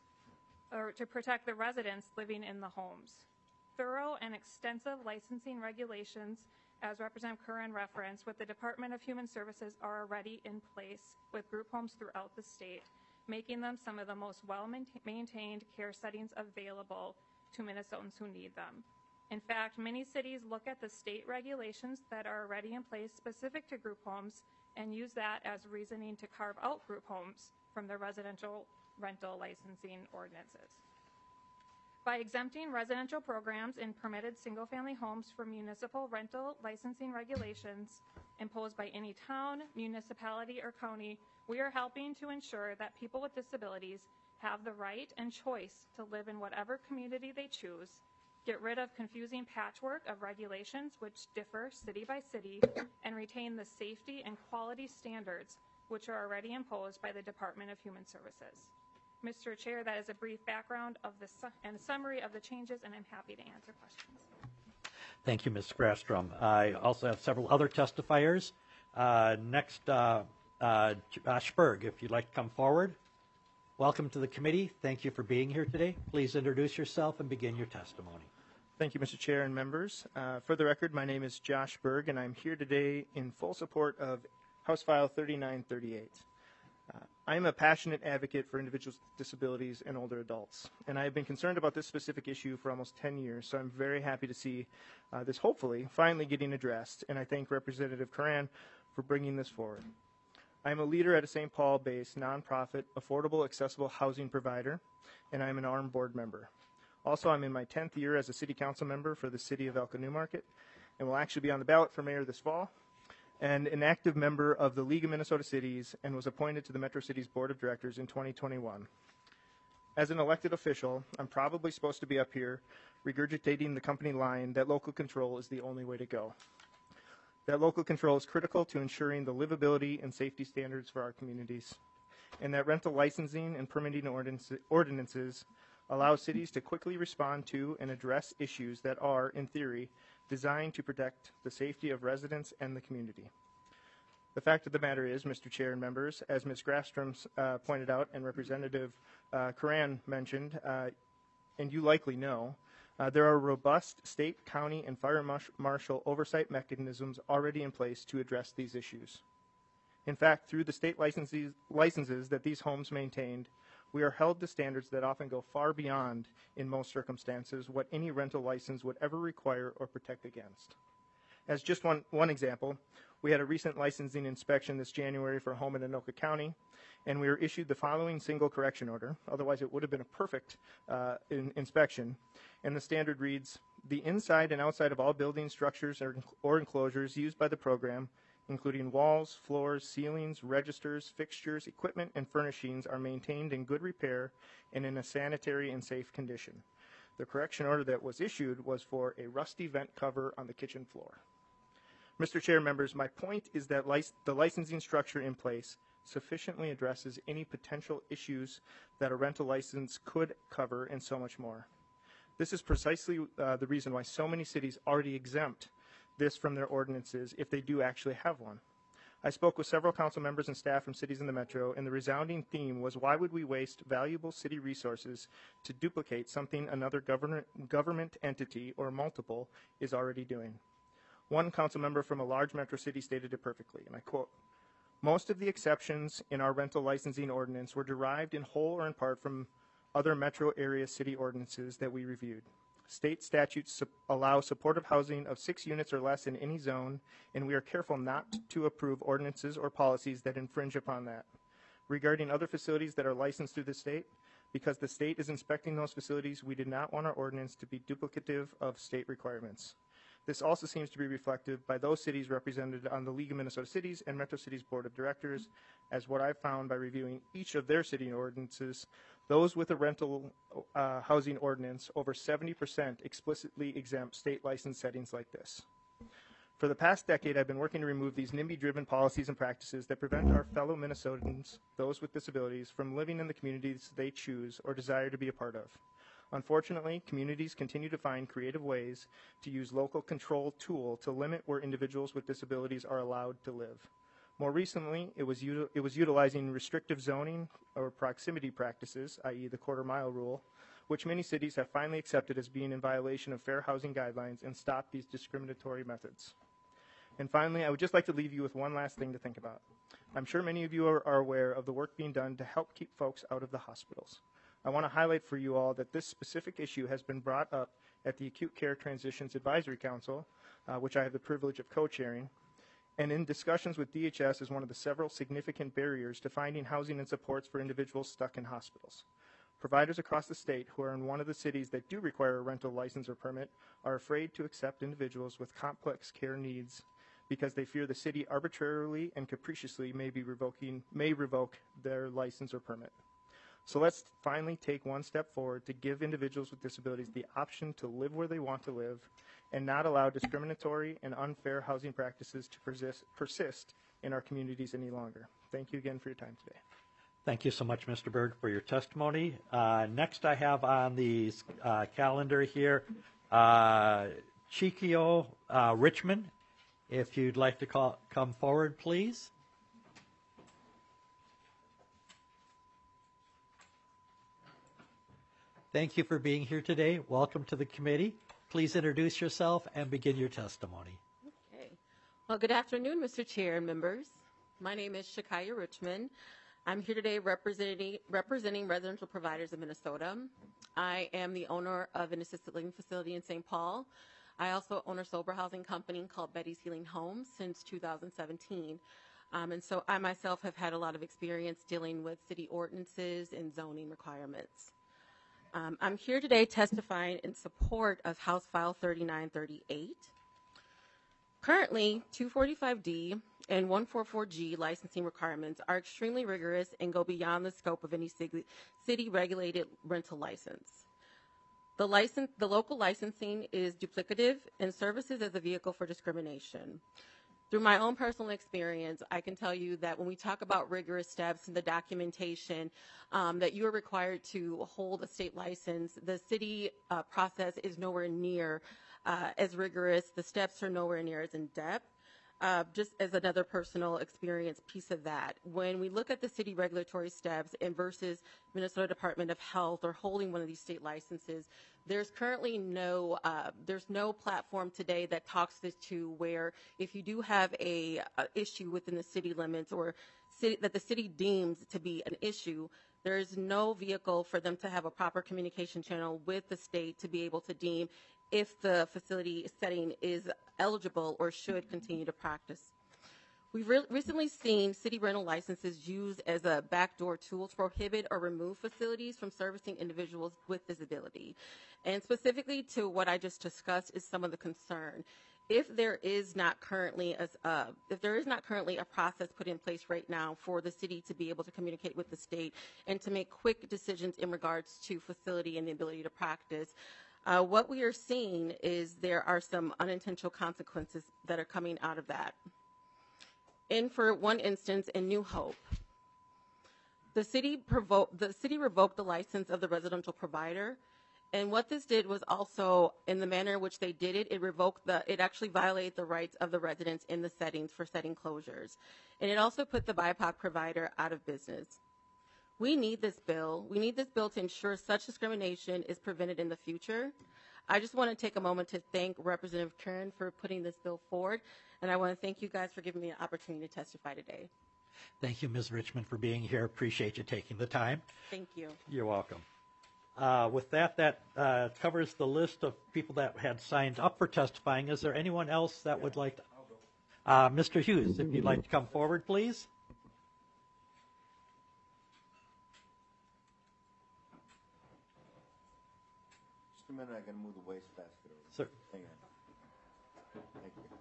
or to protect the residents living in the homes. Thorough and extensive licensing regulations, as Representative Curran referenced, with the Department of Human Services are already in place with group homes throughout the state, making them some of the most well-maintained care settings available to Minnesotans who need them. In fact, many cities look at the state regulations that are already in place specific to group homes and use that as reasoning to carve out group homes from the residential rental licensing ordinances. By exempting residential programs in permitted single-family homes from municipal rental licensing regulations imposed by any town, municipality, or county, we are helping to ensure that people with disabilities have the right and choice to live in whatever community they choose, get rid of confusing patchwork of regulations which differ city by city, and retain the safety and quality standards which are already imposed by the Department of Human Services. Mister Chair, that is a brief background of the su- and summary of the changes, and I'm happy to answer questions. Thank you, Miz Grafstrom. I also have several other testifiers. Uh, next, uh, uh, Josh Berg, if you'd like to come forward. Welcome to the committee. Thank you for being here today. Please introduce yourself and begin your testimony. Thank you, Mister Chair and members. Uh, for the record, my name is Josh Berg, and I'm here today in full support of House File thirty-nine thirty-eight. Uh, I am a passionate advocate for individuals with disabilities and older adults, and I have been concerned about this specific issue for almost ten years, so I'm very happy to see uh, this hopefully finally getting addressed, and I thank Representative Curran for bringing this forward. I am a leader at a Saint Paul-based nonprofit affordable accessible housing provider, and I am an A R M board member. Also, I'm in my tenth year as a city council member for the city of Elko New Market, and will actually be on the ballot for mayor this fall, and an active member of the League of Minnesota Cities, and was appointed to the Metro Cities Board of Directors in twenty twenty-one. As an elected official, I'm probably supposed to be up here regurgitating the company line that local control is the only way to go. That local control is critical to ensuring the livability and safety standards for our communities, and that rental licensing and permitting ordinances allow cities to quickly respond to and address issues that are, in theory, designed to protect the safety of residents and the community. The fact of the matter is, Mister Chair and members, as Miz Grafstrom uh, pointed out and Representative uh, Curran mentioned, uh, and you likely know, uh, there are robust state, county, and fire marshal oversight mechanisms already in place to address these issues. In fact, through the state licenses, licenses that these homes maintained, we are held to standards that often go far beyond, in most circumstances, what any rental license would ever require or protect against. As just one, one example, we had a recent licensing inspection this January for a home in Anoka County, and we were issued the following single correction order. Otherwise, it would have been a perfect uh, in, inspection. And the standard reads, the inside and outside of all building structures or, or enclosures used by the program, including walls, floors, ceilings, registers, fixtures, equipment, and furnishings, are maintained in good repair and in a sanitary and safe condition. The correction order that was issued was for a rusty vent cover on the kitchen floor. Mister Chair, members, my point is that lic- the licensing structure in place sufficiently addresses any potential issues that a rental license could cover and so much more. This is precisely uh, the reason why so many cities already exempt this from their ordinances if they do actually have one. I spoke with several council members and staff from cities in the metro, and the resounding theme was, why would we waste valuable city resources to duplicate something another government, government entity or multiple is already doing? One council member from a large metro city stated it perfectly, and I quote, most of the exceptions in our rental licensing ordinance were derived in whole or in part from other metro area city ordinances that we reviewed. State statutes su- allow supportive housing of six units or less in any zone, and we are careful not to approve ordinances or policies that infringe upon that. Regarding other facilities that are licensed through the state, because the state is inspecting those facilities, we did not want our ordinance to be duplicative of state requirements. This also seems to be reflected by those cities represented on the League of Minnesota Cities and Metro Cities Board of Directors, as what I've found by reviewing each of their city ordinances. Those with a rental uh, housing ordinance, over seventy percent explicitly exempt state license settings like this. For the past decade, I've been working to remove these NIMBY-driven policies and practices that prevent our fellow Minnesotans, those with disabilities, from living in the communities they choose or desire to be a part of. Unfortunately, communities continue to find creative ways to use local control tool to limit where individuals with disabilities are allowed to live. More recently, it was, util- it was utilizing restrictive zoning or proximity practices, that is the quarter mile rule, which many cities have finally accepted as being in violation of fair housing guidelines and stopped these discriminatory methods. And finally, I would just like to leave you with one last thing to think about. I'm sure many of you are, are aware of the work being done to help keep folks out of the hospitals. I want to highlight for you all that this specific issue has been brought up at the Acute Care Transitions Advisory Council, uh, which I have the privilege of co-chairing, and in discussions with D H S as one of the several significant barriers to finding housing and supports for individuals stuck in hospitals. Providers across the state who are in one of the cities that do require a rental license or permit are afraid to accept individuals with complex care needs because they fear the city arbitrarily and capriciously may be revoking, may revoke their license or permit. So let's finally take one step forward to give individuals with disabilities the option to live where they want to live and not allow discriminatory and unfair housing practices to persist, persist in our communities any longer. Thank you again for your time today. Thank you so much, Mister Berg, for your testimony. Uh, next, I have on the uh, calendar here uh, Chikio uh, Richmond. If you'd like to call, come forward, please. Thank you for being here today. Welcome to the committee. Please introduce yourself and begin your testimony. Okay. Well, good afternoon, Mister Chair and members. My name is Shakaya Richmond. I'm here today representing, representing residential providers of Minnesota. I am the owner of an assisted living facility in Saint Paul. I also own a sober housing company called Betty's Healing Homes since two thousand seventeen. Um, and so I myself have had a lot of experience dealing with city ordinances and zoning requirements. Um, I'm here today testifying in support of House File thirty-nine thirty-eight. Currently, two forty-five D and one forty-four G licensing requirements are extremely rigorous and go beyond the scope of any city-regulated rental license. The, license, the local licensing is duplicative and services as a vehicle for discrimination. Through my own personal experience, I can tell you that when we talk about rigorous steps and the documentation um, that you are required to hold a state license, the city uh, process is nowhere near uh, as rigorous. The steps are nowhere near as in depth. Uh, just as another personal experience piece of that, when we look at the city regulatory steps and versus Minnesota Department of Health or holding one of these state licenses, there's currently no uh, there's no platform today that talks this to where if you do have a, a issue within the city limits or city, that the city deems to be an issue, there is no vehicle for them to have a proper communication channel with the state to be able to deem if the facility setting is eligible or should continue to practice. We've re- recently seen city rental licenses used as a backdoor tool to prohibit or remove facilities from servicing individuals with disability. And specifically to what I just discussed is some of the concern. If there is not currently a, uh, if there is not currently a process put in place right now for the city to be able to communicate with the state and to make quick decisions in regards to facility and the ability to practice, Uh, what we are seeing is there are some unintentional consequences that are coming out of that. And for one instance, in New Hope, the city, provo- the city revoked the license of the residential provider. And what this did was also, in the manner in which they did it, it revoked the, it actually violated the rights of the residents in the settings for setting closures. And it also put the B I P O C provider out of business. We need this bill. We need this bill to ensure such discrimination is prevented in the future. I just want to take a moment to thank Representative Kern for putting this bill forward, and I want to thank you guys for giving me an opportunity to testify today. Thank you, Miz Richmond, for being here. Appreciate you taking the time. Thank you. You're welcome. Uh, with that, that uh, covers the list of people that had signed up for testifying. Is there anyone else that would like to? Uh, Mister Hughes, if you'd like to come forward, please. A minute, I gotta move the wastebasket over. Sir. Hang on. Thank you.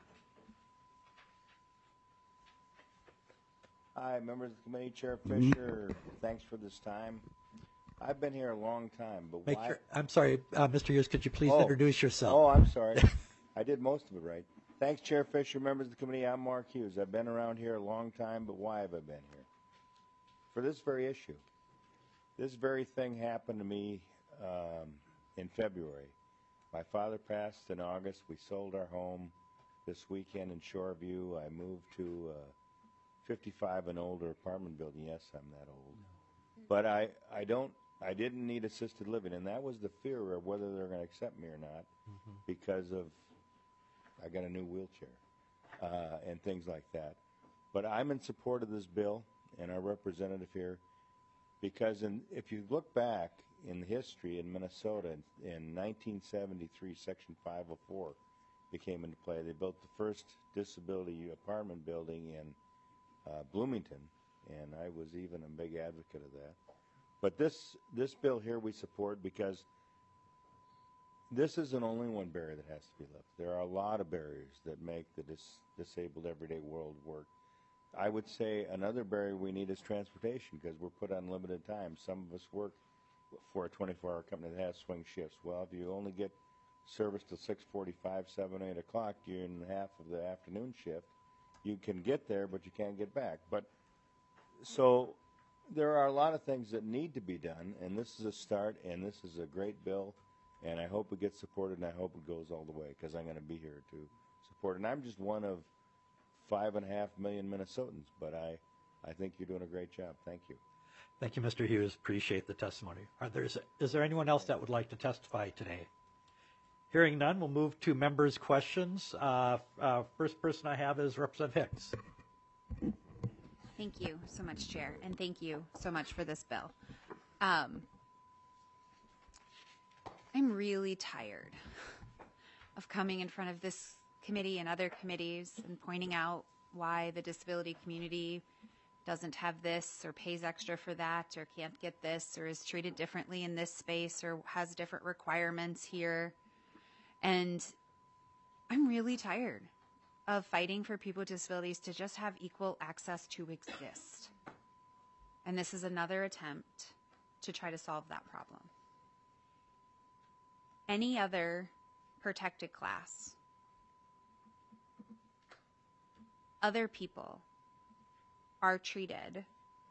Hi, members of the committee, Chair Fisher. Thanks for this time. I've been here a long time, but Make why? sure, I'm sorry, uh, Mister Hughes, could you please Oh. introduce yourself? Oh, I'm sorry. I did most of it right. Thanks, Chair Fisher, members of the committee. I'm Mark Hughes. I've been around here a long time, but why have I been here? For this very issue. This very thing happened to me um, in February. My father passed in August. We sold our home this weekend in Shoreview. I moved to uh, fifty-five and older apartment building. Yes, I'm that old. But I, I don't, I didn't need assisted living, and that was the fear of whether they're going to accept me or not mm-hmm. because of, I got a new wheelchair uh, and things like that. But I'm in support of this bill and our representative here because in, if you look back in history in Minnesota in, in nineteen seventy-three, Section five oh four became into play. They built the first disability apartment building in uh, Bloomington, and I was even a big advocate of that. But this this bill here we support because this isn't only one barrier that has to be lifted. There are a lot of barriers that make the dis- disabled everyday world work. I would say another barrier we need is transportation because we're put on limited time. Some of us work for a twenty-four hour company that has swing shifts. Well, if you only get service till six forty-five, seven, eight o'clock, you're in half of the afternoon shift. You can get there, but you can't get back. But so there are a lot of things that need to be done, and this is a start, and this is a great bill, and I hope it gets supported, and I hope it goes all the way, because I'm going to be here to support it. And I'm just one of five and a half million Minnesotans, but I, I think you're doing a great job. Thank you. Thank you, Mister Hughes. Appreciate the testimony. Are there, is there anyone else that would like to testify today? Hearing none, we'll move to members' questions. Uh, uh, first person I have is Representative Hicks. Thank you so much, Chair, and thank you so much for this bill. Um, I'm really tired of coming in front of this committee and other committees and pointing out why the disability community doesn't have this or pays extra for that or can't get this or is treated differently in this space or has different requirements here. And I'm really tired of fighting for people with disabilities to just have equal access to exist. And this is another attempt to try to solve that problem. Any other protected class, other people are treated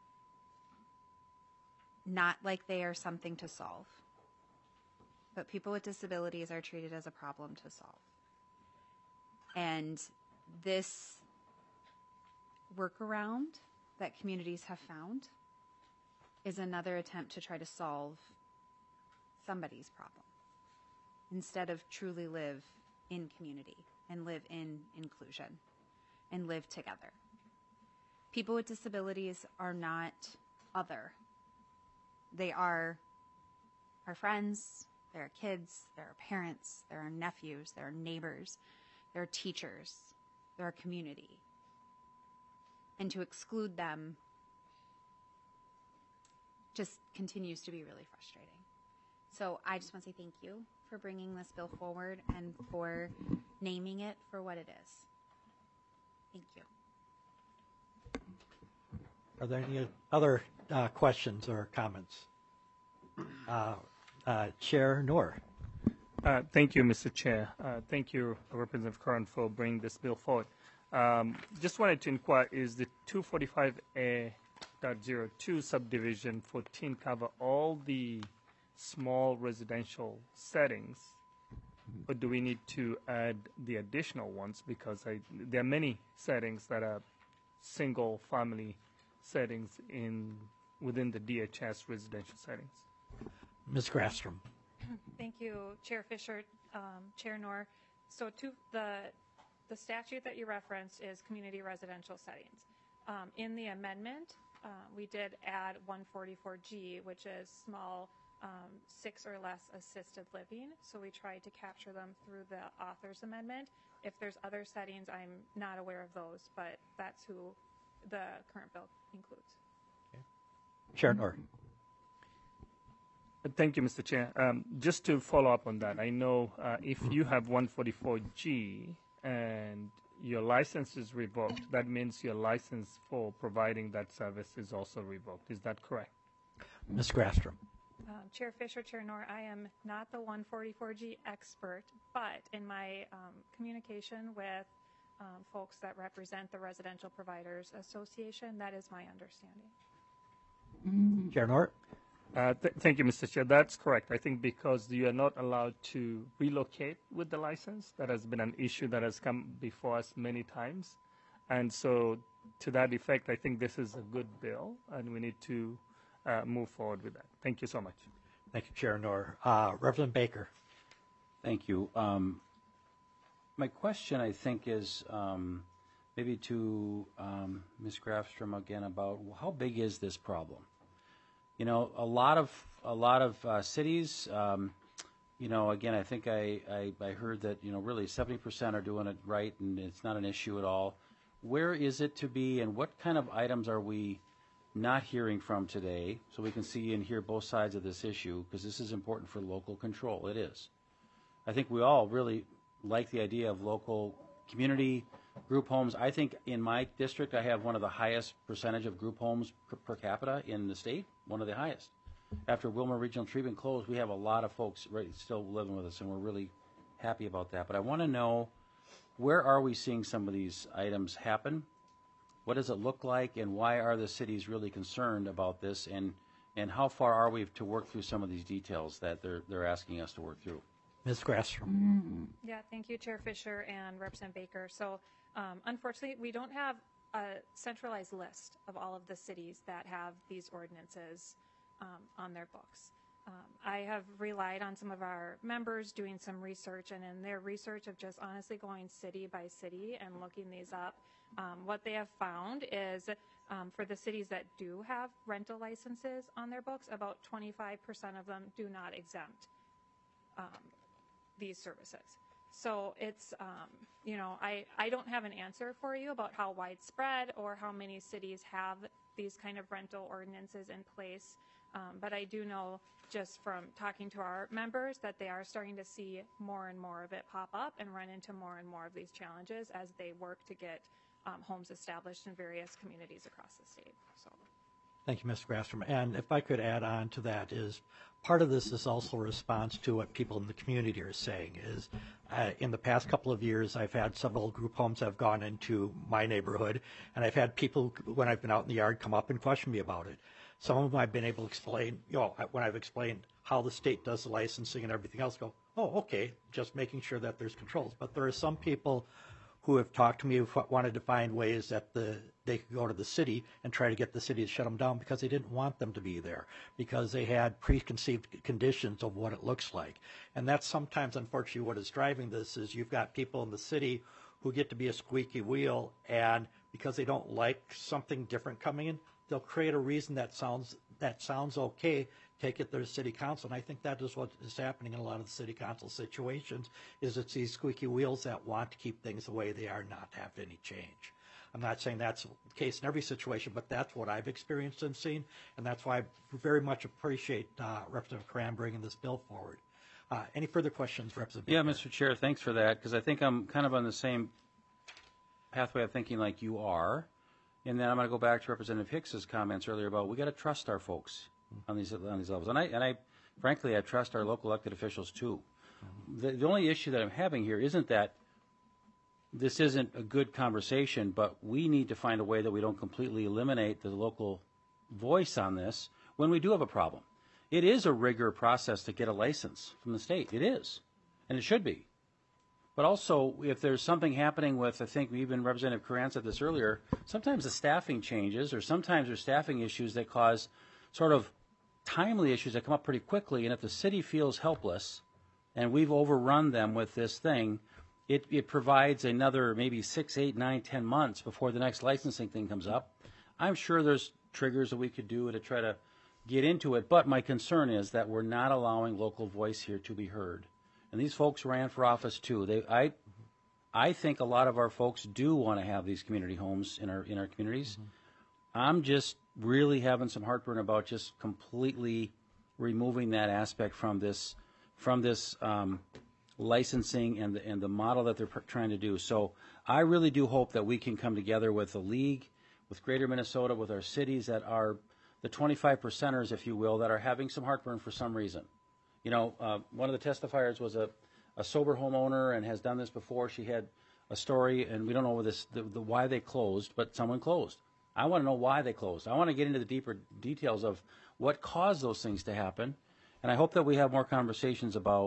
not like they are something to solve, but people with disabilities are treated as a problem to solve. And this workaround that communities have found is another attempt to try to solve somebody's problem instead of truly live in community and live in inclusion and live together. People with disabilities are not other. They are our friends, they're our kids, they're our parents, they're our nephews, they're our neighbors, they're our teachers, they're our community. And to exclude them just continues to be really frustrating. So I just want to say thank you for bringing this bill forward and for naming it for what it is. Thank you. Are there any other uh, questions or comments? Uh, uh, Chair Noor. Uh, thank you, Mister Chair. Uh, thank you, Representative Curran, for bringing this bill forward. Um, just wanted to inquire, is the two forty-five A point zero two subdivision fourteen cover all the small residential settings, or do we need to add the additional ones? Because I, there are many settings that are single-family settings in within the D H S residential settings. Miz Grafstrom. Thank you, Chair Fisher, um, Chair Noor. So to the the statute that you referenced is community residential settings. Um, in the amendment, uh, we did add one forty-four G, which is small um, six or less assisted living. So we tried to capture them through the author's amendment. If there's other settings, I'm not aware of those, but that's who the current bill includes. Okay. Chair Noor. Thank you, Mister Chair. Um, just to follow up on that, I know uh, if you have one forty-four G and your license is revoked, that means your license for providing that service is also revoked. Is that correct? Miz Grafstrom. Um, Chair Fisher, Chair Noor, I am not the one forty-four G expert, but in my um, communication with um, folks that represent the Residential Providers Association, that is my understanding. Chair Noor. Uh, th thank you, Mister Chair. That's correct. I think because you are not allowed to relocate with the license, that has been an issue that has come before us many times. And so to that effect, I think this is a good bill, and we need to uh, move forward with that. Thank you so much. Thank you, Chair Noor. Uh, Reverend Baker. Thank you. Um, my question, I think, is um, maybe to um, Miz Grafstrom again about how big is this problem? You know, a lot of a lot of uh, cities. Um, you know, again, I think I, I I heard that you know really seventy percent are doing it right, and it's not an issue at all. Where is it to be, and what kind of items are we not hearing from today, so we can see and hear both sides of this issue, because this is important for local control. It is. I think we all really like the idea of local community group homes. I think in my district, I have one of the highest percentage of group homes per, per capita in the state, one of the highest. After Wilmer Regional Treatment closed, we have a lot of folks right, still living with us, and we're really happy about that. But I want to know, where are we seeing some of these items happen? What does it look like, and why are the cities really concerned about this, and, and how far are we to work through some of these details that they're, they're asking us to work through? Miz Grasstrom. Yeah, thank you, Chair Fisher and Representative Baker. So um, unfortunately, we don't have a centralized list of all of the cities that have these ordinances um, on their books. Um, I have relied on some of our members doing some research, and in their research of just honestly going city by city and looking these up, um, what they have found is um, for the cities that do have rental licenses on their books, about twenty-five percent of them do not exempt um, these services. So it's, um, you know, I, I don't have an answer for you about how widespread or how many cities have these kind of rental ordinances in place. Um, but I do know just from talking to our members that they are starting to see more and more of it pop up and run into more and more of these challenges as they work to get um, homes established in various communities across the state. So. Thank you, Mister Grasstrom. And if I could add on to that, is part of this is also a response to what people in the community are saying. Is uh, in the past couple of years, I've had several group homes that have gone into my neighborhood, and I've had people, when I've been out in the yard, come up and question me about it. Some of them I've been able to explain, you know, when I've explained how the state does the licensing and everything else, go, oh, okay, just making sure that there's controls. But there are some people who have talked to me who wanted to find ways that the they could go to the city and try to get the city to shut them down because they didn't want them to be there, because they had preconceived conditions of what it looks like. And that's sometimes, unfortunately, what is driving this is you've got people in the city who get to be a squeaky wheel, and because they don't like something different coming in, they'll create a reason that sounds that sounds okay, take it to the city council. And I think that is what is happening in a lot of the city council situations, is it's these squeaky wheels that want to keep things the way they are, not have any change. I'm not saying that's the case in every situation, but that's what I've experienced and seen, and that's why I very much appreciate uh, Representative Cran bringing this bill forward. Uh, any further questions, Representative Yeah, Baker? Mister Chair, thanks for that, because I think I'm kind of on the same pathway of thinking like you are. And then I'm going to go back to Representative Hicks's comments earlier about we got to trust our folks on these on these levels, and I and I, frankly, I trust our local elected officials too. Mm-hmm. The, the only issue that I'm having here isn't that this isn't a good conversation, but we need to find a way that we don't completely eliminate the local voice on this when we do have a problem. It is a rigor process to get a license from the state. It is, and it should be. But also, if there's something happening with, I think even Representative Curran said this earlier, sometimes the staffing changes, or sometimes there's staffing issues that cause sort of timely issues that come up pretty quickly. And if the city feels helpless, and we've overrun them with this thing, it, it provides another maybe six, eight, nine, ten months before the next licensing thing comes up. I'm sure there's triggers that we could do to try to get into it. But my concern is that we're not allowing local voice here to be heard. And these folks ran for office too. They, I, I think a lot of our folks do want to have these community homes in our in our communities. Mm-hmm. I'm just really having some heartburn about just completely removing that aspect from this from this um, licensing and the and the model that they're pr- trying to do. So I really do hope that we can come together with the league, with Greater Minnesota, with our cities that are the twenty-five percenters, if you will, that are having some heartburn for some reason. You know, uh, one of the testifiers was a, a sober homeowner and has done this before. She had a story, and we don't know this, the, the why they closed, but someone closed. I want to know why they closed. I want to get into the deeper details of what caused those things to happen, and I hope that we have more conversations about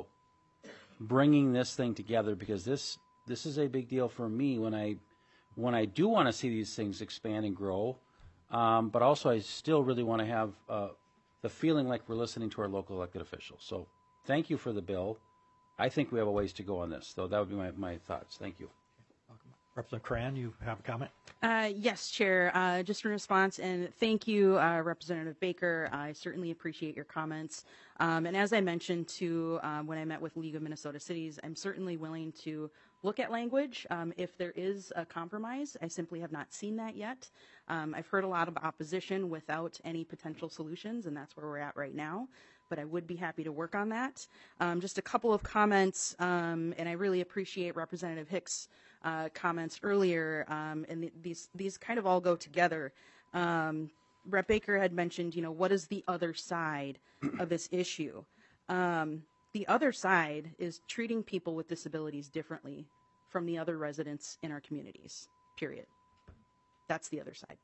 bringing this thing together, because this this is a big deal for me when I when I do want to see these things expand and grow, um, but also I still really want to have uh, the feeling like we're listening to our local elected officials. So thank you for the bill. I think we have a ways to go on this, though. That would be my, my thoughts. Thank you. Representative Cran, you have a comment? Uh, yes, Chair. Uh, just in response, and thank you, uh, Representative Baker. I certainly appreciate your comments. Um, and as I mentioned to um, when I met with League of Minnesota Cities, I'm certainly willing to look at language um, if there is a compromise. I simply have not seen that yet. Um, I've heard a lot of opposition without any potential solutions, and that's where we're at right now. But I would be happy to work on that. Um, just a couple of comments, um, and I really appreciate Representative Hicks' uh, comments earlier, um, and th- these these kind of all go together. Um, Rep Baker had mentioned, you know, what is the other side of this issue? Um, the other side is treating people with disabilities differently from the other residents in our communities, period. that's the other side.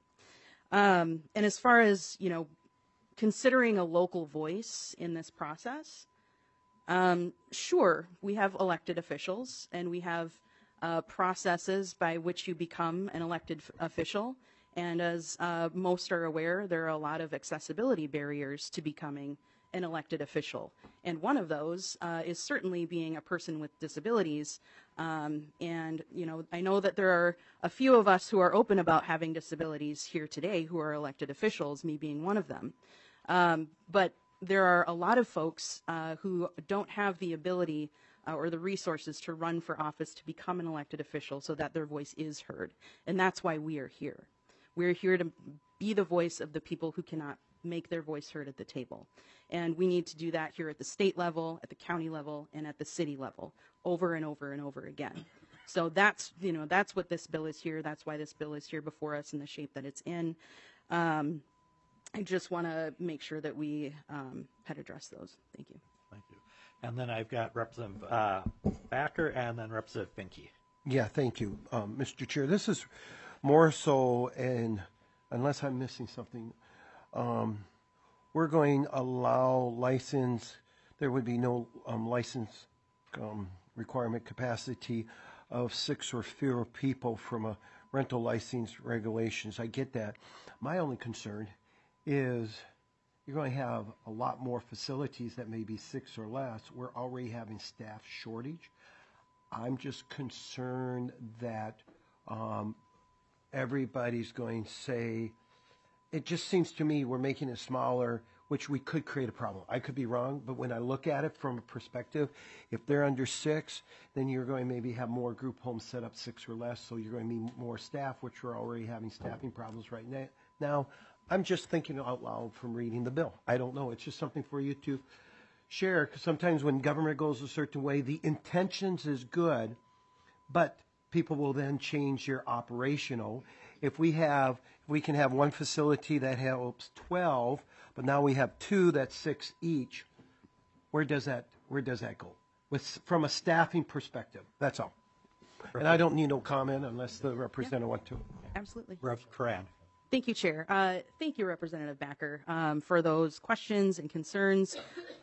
Um, and as far as, you know, considering a local voice in this process, um, sure, we have elected officials and we have uh, processes by which you become an elected f- official. And as uh, most are aware, there are a lot of accessibility barriers to becoming an elected official. And one of those uh, is certainly being a person with disabilities. Um, and, you know, I know that there are a few of us who are open about having disabilities here today who are elected officials, me being one of them. Um, but there are a lot of folks uh, who don't have the ability uh, or the resources to run for office to become an elected official so that their voice is heard. And that's why we are here. We're here to be the voice of the people who cannot make their voice heard at the table. And we need to do that here at the state level, at the county level, and at the city level, over and over and over again. So that's, you know, that's what this bill is here. That's why this bill is here before us in the shape that it's in. Um, I just want to make sure that we um, had addressed those. Thank you. Thank you. And then I've got Representative uh, Backer and then Representative Finke. Yeah, thank you, um, Mister Chair. This is more so, and unless I'm missing something, um, we're going to allow license. There would be no um, license um, requirement capacity of six or fewer people from a rental license regulations. I get that. My only concern is you're going to have a lot more facilities that may be six or less. We're already having staff shortage. I'm just concerned that um, everybody's going to say, it just seems to me we're making it smaller, which we could create a problem. I could be wrong, but when I look at it from a perspective, if they're under six, then you're going to maybe have more group homes set up six or less, so you're going to need more staff, which we're already having staffing problems right na- now. I'm just thinking out loud from reading the bill. I don't know. It's just something for you to share, because sometimes when government goes a certain way, the intentions is good, but people will then change your operational. If we have, if we can have one facility that helps twelve, but now we have two that's six each, where does that, where does that go? With, from a staffing perspective, that's all. And I don't need no comment unless the representative wants to. Absolutely. Representative Coran. Thank you, Chair. Uh, thank you, Representative Backer, um, for those questions and concerns.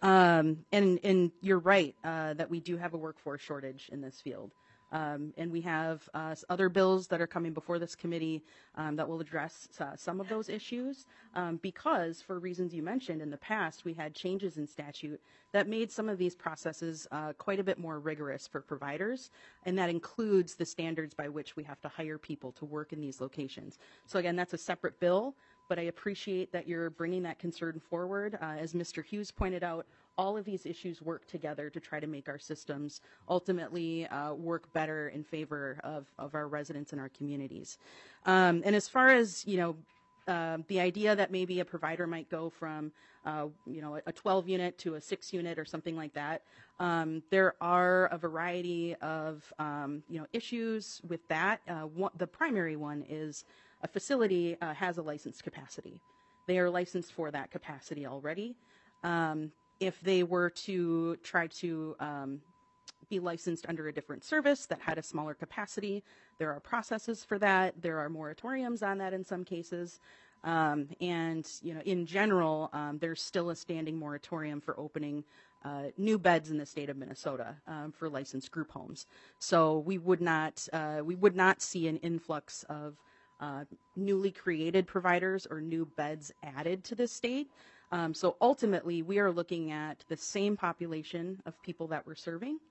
Um, and, and you're right uh, that we do have a workforce shortage in this field. Um, and we have uh, other bills that are coming before this committee um, that will address uh, some of those issues um, because, for reasons you mentioned, in the past we had changes in statute that made some of these processes uh, quite a bit more rigorous for providers, and that includes the standards by which we have to hire people to work in these locations. So again, that's a separate bill, but I appreciate that you're bringing that concern forward. Uh, as Mister Hughes pointed out, all of these issues work together to try to make our systems ultimately uh, work better in favor of, of our residents and our communities. Um, and as far as, you know, uh, the idea that maybe a provider might go from, uh, you know, a twelve unit to a six unit or something like that, um, there are a variety of, um, you know, issues with that. Uh, one, the primary one is a facility uh, has a licensed capacity. They are licensed for that capacity already. Um, If they were to try to um, be licensed under a different service that had a smaller capacity, there are processes for that. There are moratoriums on that in some cases. Um, and, you know, in general, um, there's still a standing moratorium for opening uh, new beds in the state of Minnesota um, for licensed group homes. So we would not, uh, we would not see an influx of uh, newly created providers or new beds added to this state. Um, so ultimately, we are looking at the same population of people that we're serving,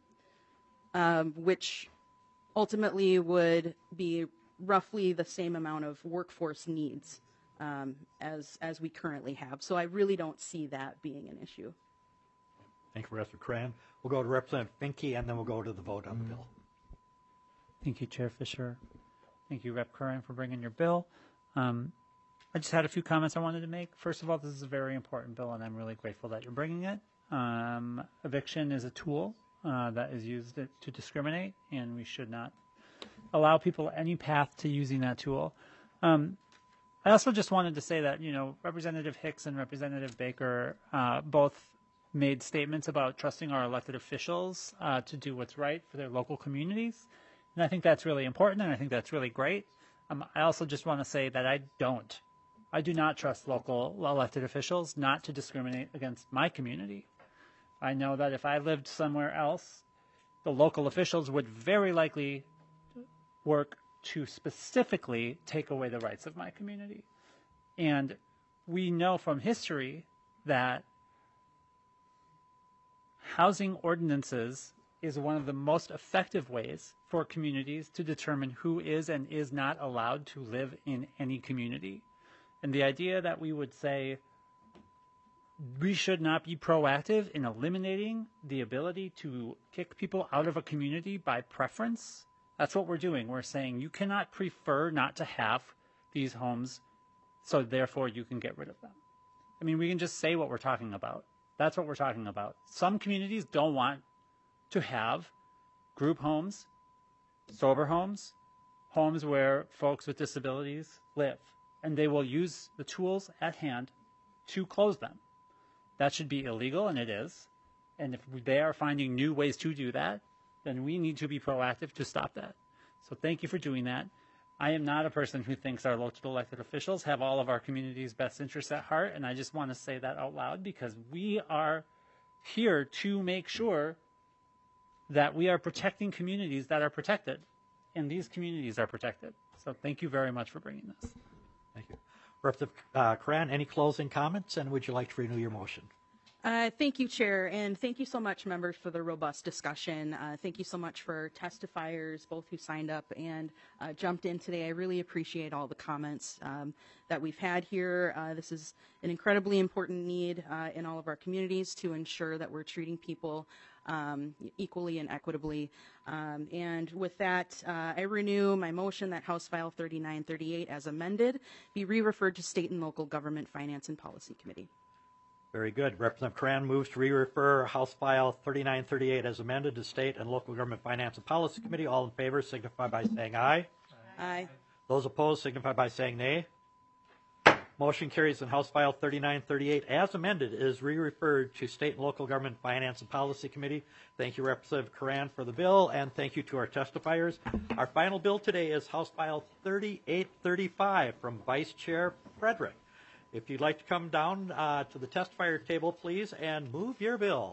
um, which ultimately would be roughly the same amount of workforce needs um, as as we currently have. So I really don't see that being an issue. Thank you, Representative Coran. We'll go to Representative Finke, and then we'll go to the vote on the bill. Thank you, Chair Fisher. Thank you, Representative Coran, for bringing your bill. Um, I just had a few comments I wanted to make. First of all, this is a very important bill, and I'm really grateful that you're bringing it. Um, eviction is a tool uh, that is used to, to discriminate, and we should not allow people any path to using that tool. Um, I also just wanted to say that, you know, Representative Hicks and Representative Baker uh, both made statements about trusting our elected officials uh, to do what's right for their local communities. And I think that's really important, and I think that's really great. Um, I also just want to say that I don't, I do not trust local elected officials not to discriminate against my community. I know that if I lived somewhere else, the local officials would very likely work to specifically take away the rights of my community. And we know from history that housing ordinances is one of the most effective ways for communities to determine who is and is not allowed to live in any community. And the idea that we would say we should not be proactive in eliminating the ability to kick people out of a community by preference, that's what we're doing. We're saying you cannot prefer not to have these homes, so therefore you can get rid of them. I mean, we can just say what we're talking about. That's what we're talking about. Some communities don't want to have group homes, sober homes, homes where folks with disabilities live, and they will use the tools at hand to close them. That should be illegal, and it is. And if they are finding new ways to do that, then we need to be proactive to stop that. So thank you for doing that. I am not a person who thinks our local elected officials have all of our community's best interests at heart, and I just want to say that out loud because we are here to make sure that we are protecting communities that are protected, and these communities are protected. So thank you very much for bringing this. Thank you. Representative uh, Cran, any closing comments, and would you like to renew your motion? Uh, thank you, Chair, and thank you so much, members, for the robust discussion. Uh, thank you so much for testifiers, both who signed up and uh, jumped in today. I really appreciate all the comments um, that we've had here. Uh, this is an incredibly important need uh, in all of our communities to ensure that we're treating people um, equally and equitably. Um, and with that, uh, I renew my motion that House File thirty-nine thirty-eight, as amended, be re-referred to State and Local Government Finance and Policy Committee. Very good. Representative Cran moves to re-refer House File thirty-nine thirty-eight as amended to State and Local Government Finance and Policy Committee. All in favor signify by saying aye. Aye. Those opposed signify by saying nay. Motion carries, and House File thirty-nine thirty-eight as amended is re-referred to State and Local Government Finance and Policy Committee. Thank you, Representative Cran, for the bill, and thank you to our testifiers. Our final bill today is House File thirty-eight thirty-five from Vice Chair Frederick. If you'd like to come down uh, to the testifier table, please, and move your bill.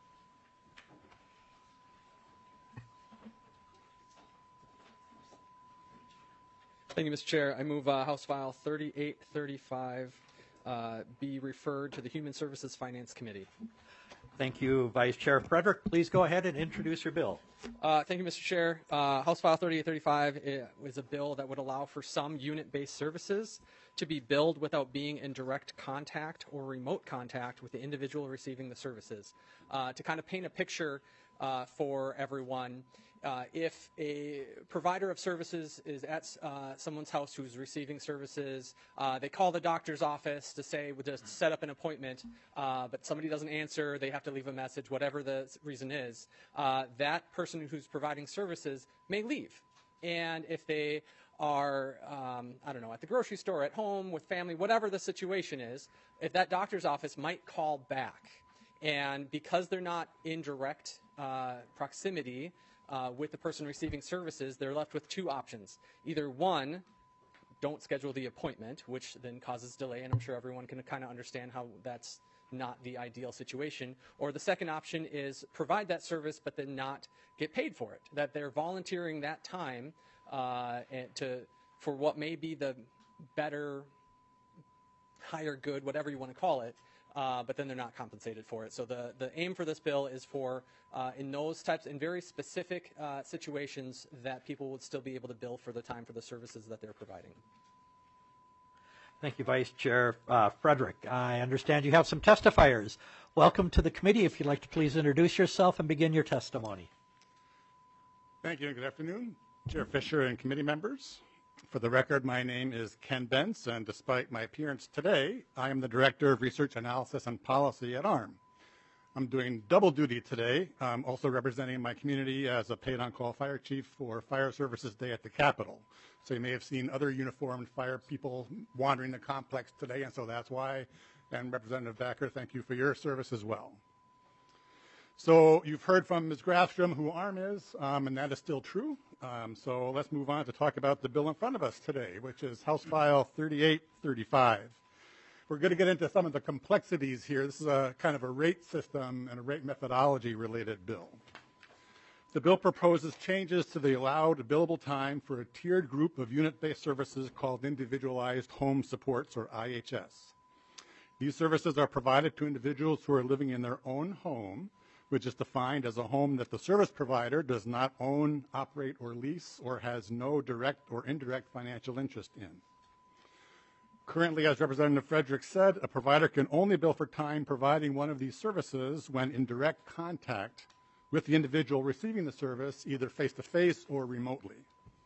Thank you, Mister Chair. I move uh, House File thirty-eight thirty-five uh, be referred to the Human Services Finance Committee. Thank you, Vice Chair Frederick. Please go ahead and introduce your bill. Uh, thank you, Mister Chair. Uh, House File thirty-eight thirty-five is a bill that would allow for some unit-based services to be billed without being in direct contact or remote contact with the individual receiving the services. Uh, to kind of paint a picture uh, for everyone, uh, if a provider of services is at uh, someone's house who's receiving services, uh, they call the doctor's office to say, to set up an appointment, uh, but somebody doesn't answer, they have to leave a message, whatever the reason is, uh, that person who's providing services may leave. And if they are, um, I don't know, at the grocery store, at home, with family, whatever the situation is, if that doctor's office might call back. And because they're not in direct uh, proximity uh, with the person receiving services, they're left with two options. Either one, don't schedule the appointment, which then causes delay, and I'm sure everyone can kind of understand how that's not the ideal situation. Or the second option is provide that service but then not get paid for it, that they're volunteering that time uh, and to for what may be the better, higher good, whatever you want to call it, uh, but then they're not compensated for it. So the, the aim for this bill is for, uh, in those types, in very specific uh, situations, that people would still be able to bill for the time for the services that they're providing. Thank you, Vice Chair uh, Frederick. I understand you have some testifiers. Welcome to the committee. If you'd like to please introduce yourself and begin your testimony. Thank you and good afternoon, Chair Fisher and committee members. For the record, my name is Ken Bentz, and despite my appearance today, I am the Director of Research Analysis and Policy at A R M. I'm doing double duty today, um, also representing my community as a paid-on-call fire chief for Fire Services Day at the Capitol. So you may have seen other uniformed fire people wandering the complex today, and so that's why. And Representative Backer, thank you for your service as well. So you've heard from Miz Grafstrom who ARM is, um, and that is still true. Um, so let's move on to talk about the bill in front of us today, which is House File thirty-eight thirty-five. We're going to get into some of the complexities here. This is a kind of a rate system and a rate methodology related bill. The bill proposes changes to the allowed billable time for a tiered group of unit-based services called Individualized Home Supports, or I H S. These services are provided to individuals who are living in their own home, which is defined as a home that the service provider does not own, operate, or lease, or has no direct or indirect financial interest in. Currently, as Representative Frederick said, a provider can only bill for time providing one of these services when in direct contact with the individual receiving the service, either face-to-face or remotely.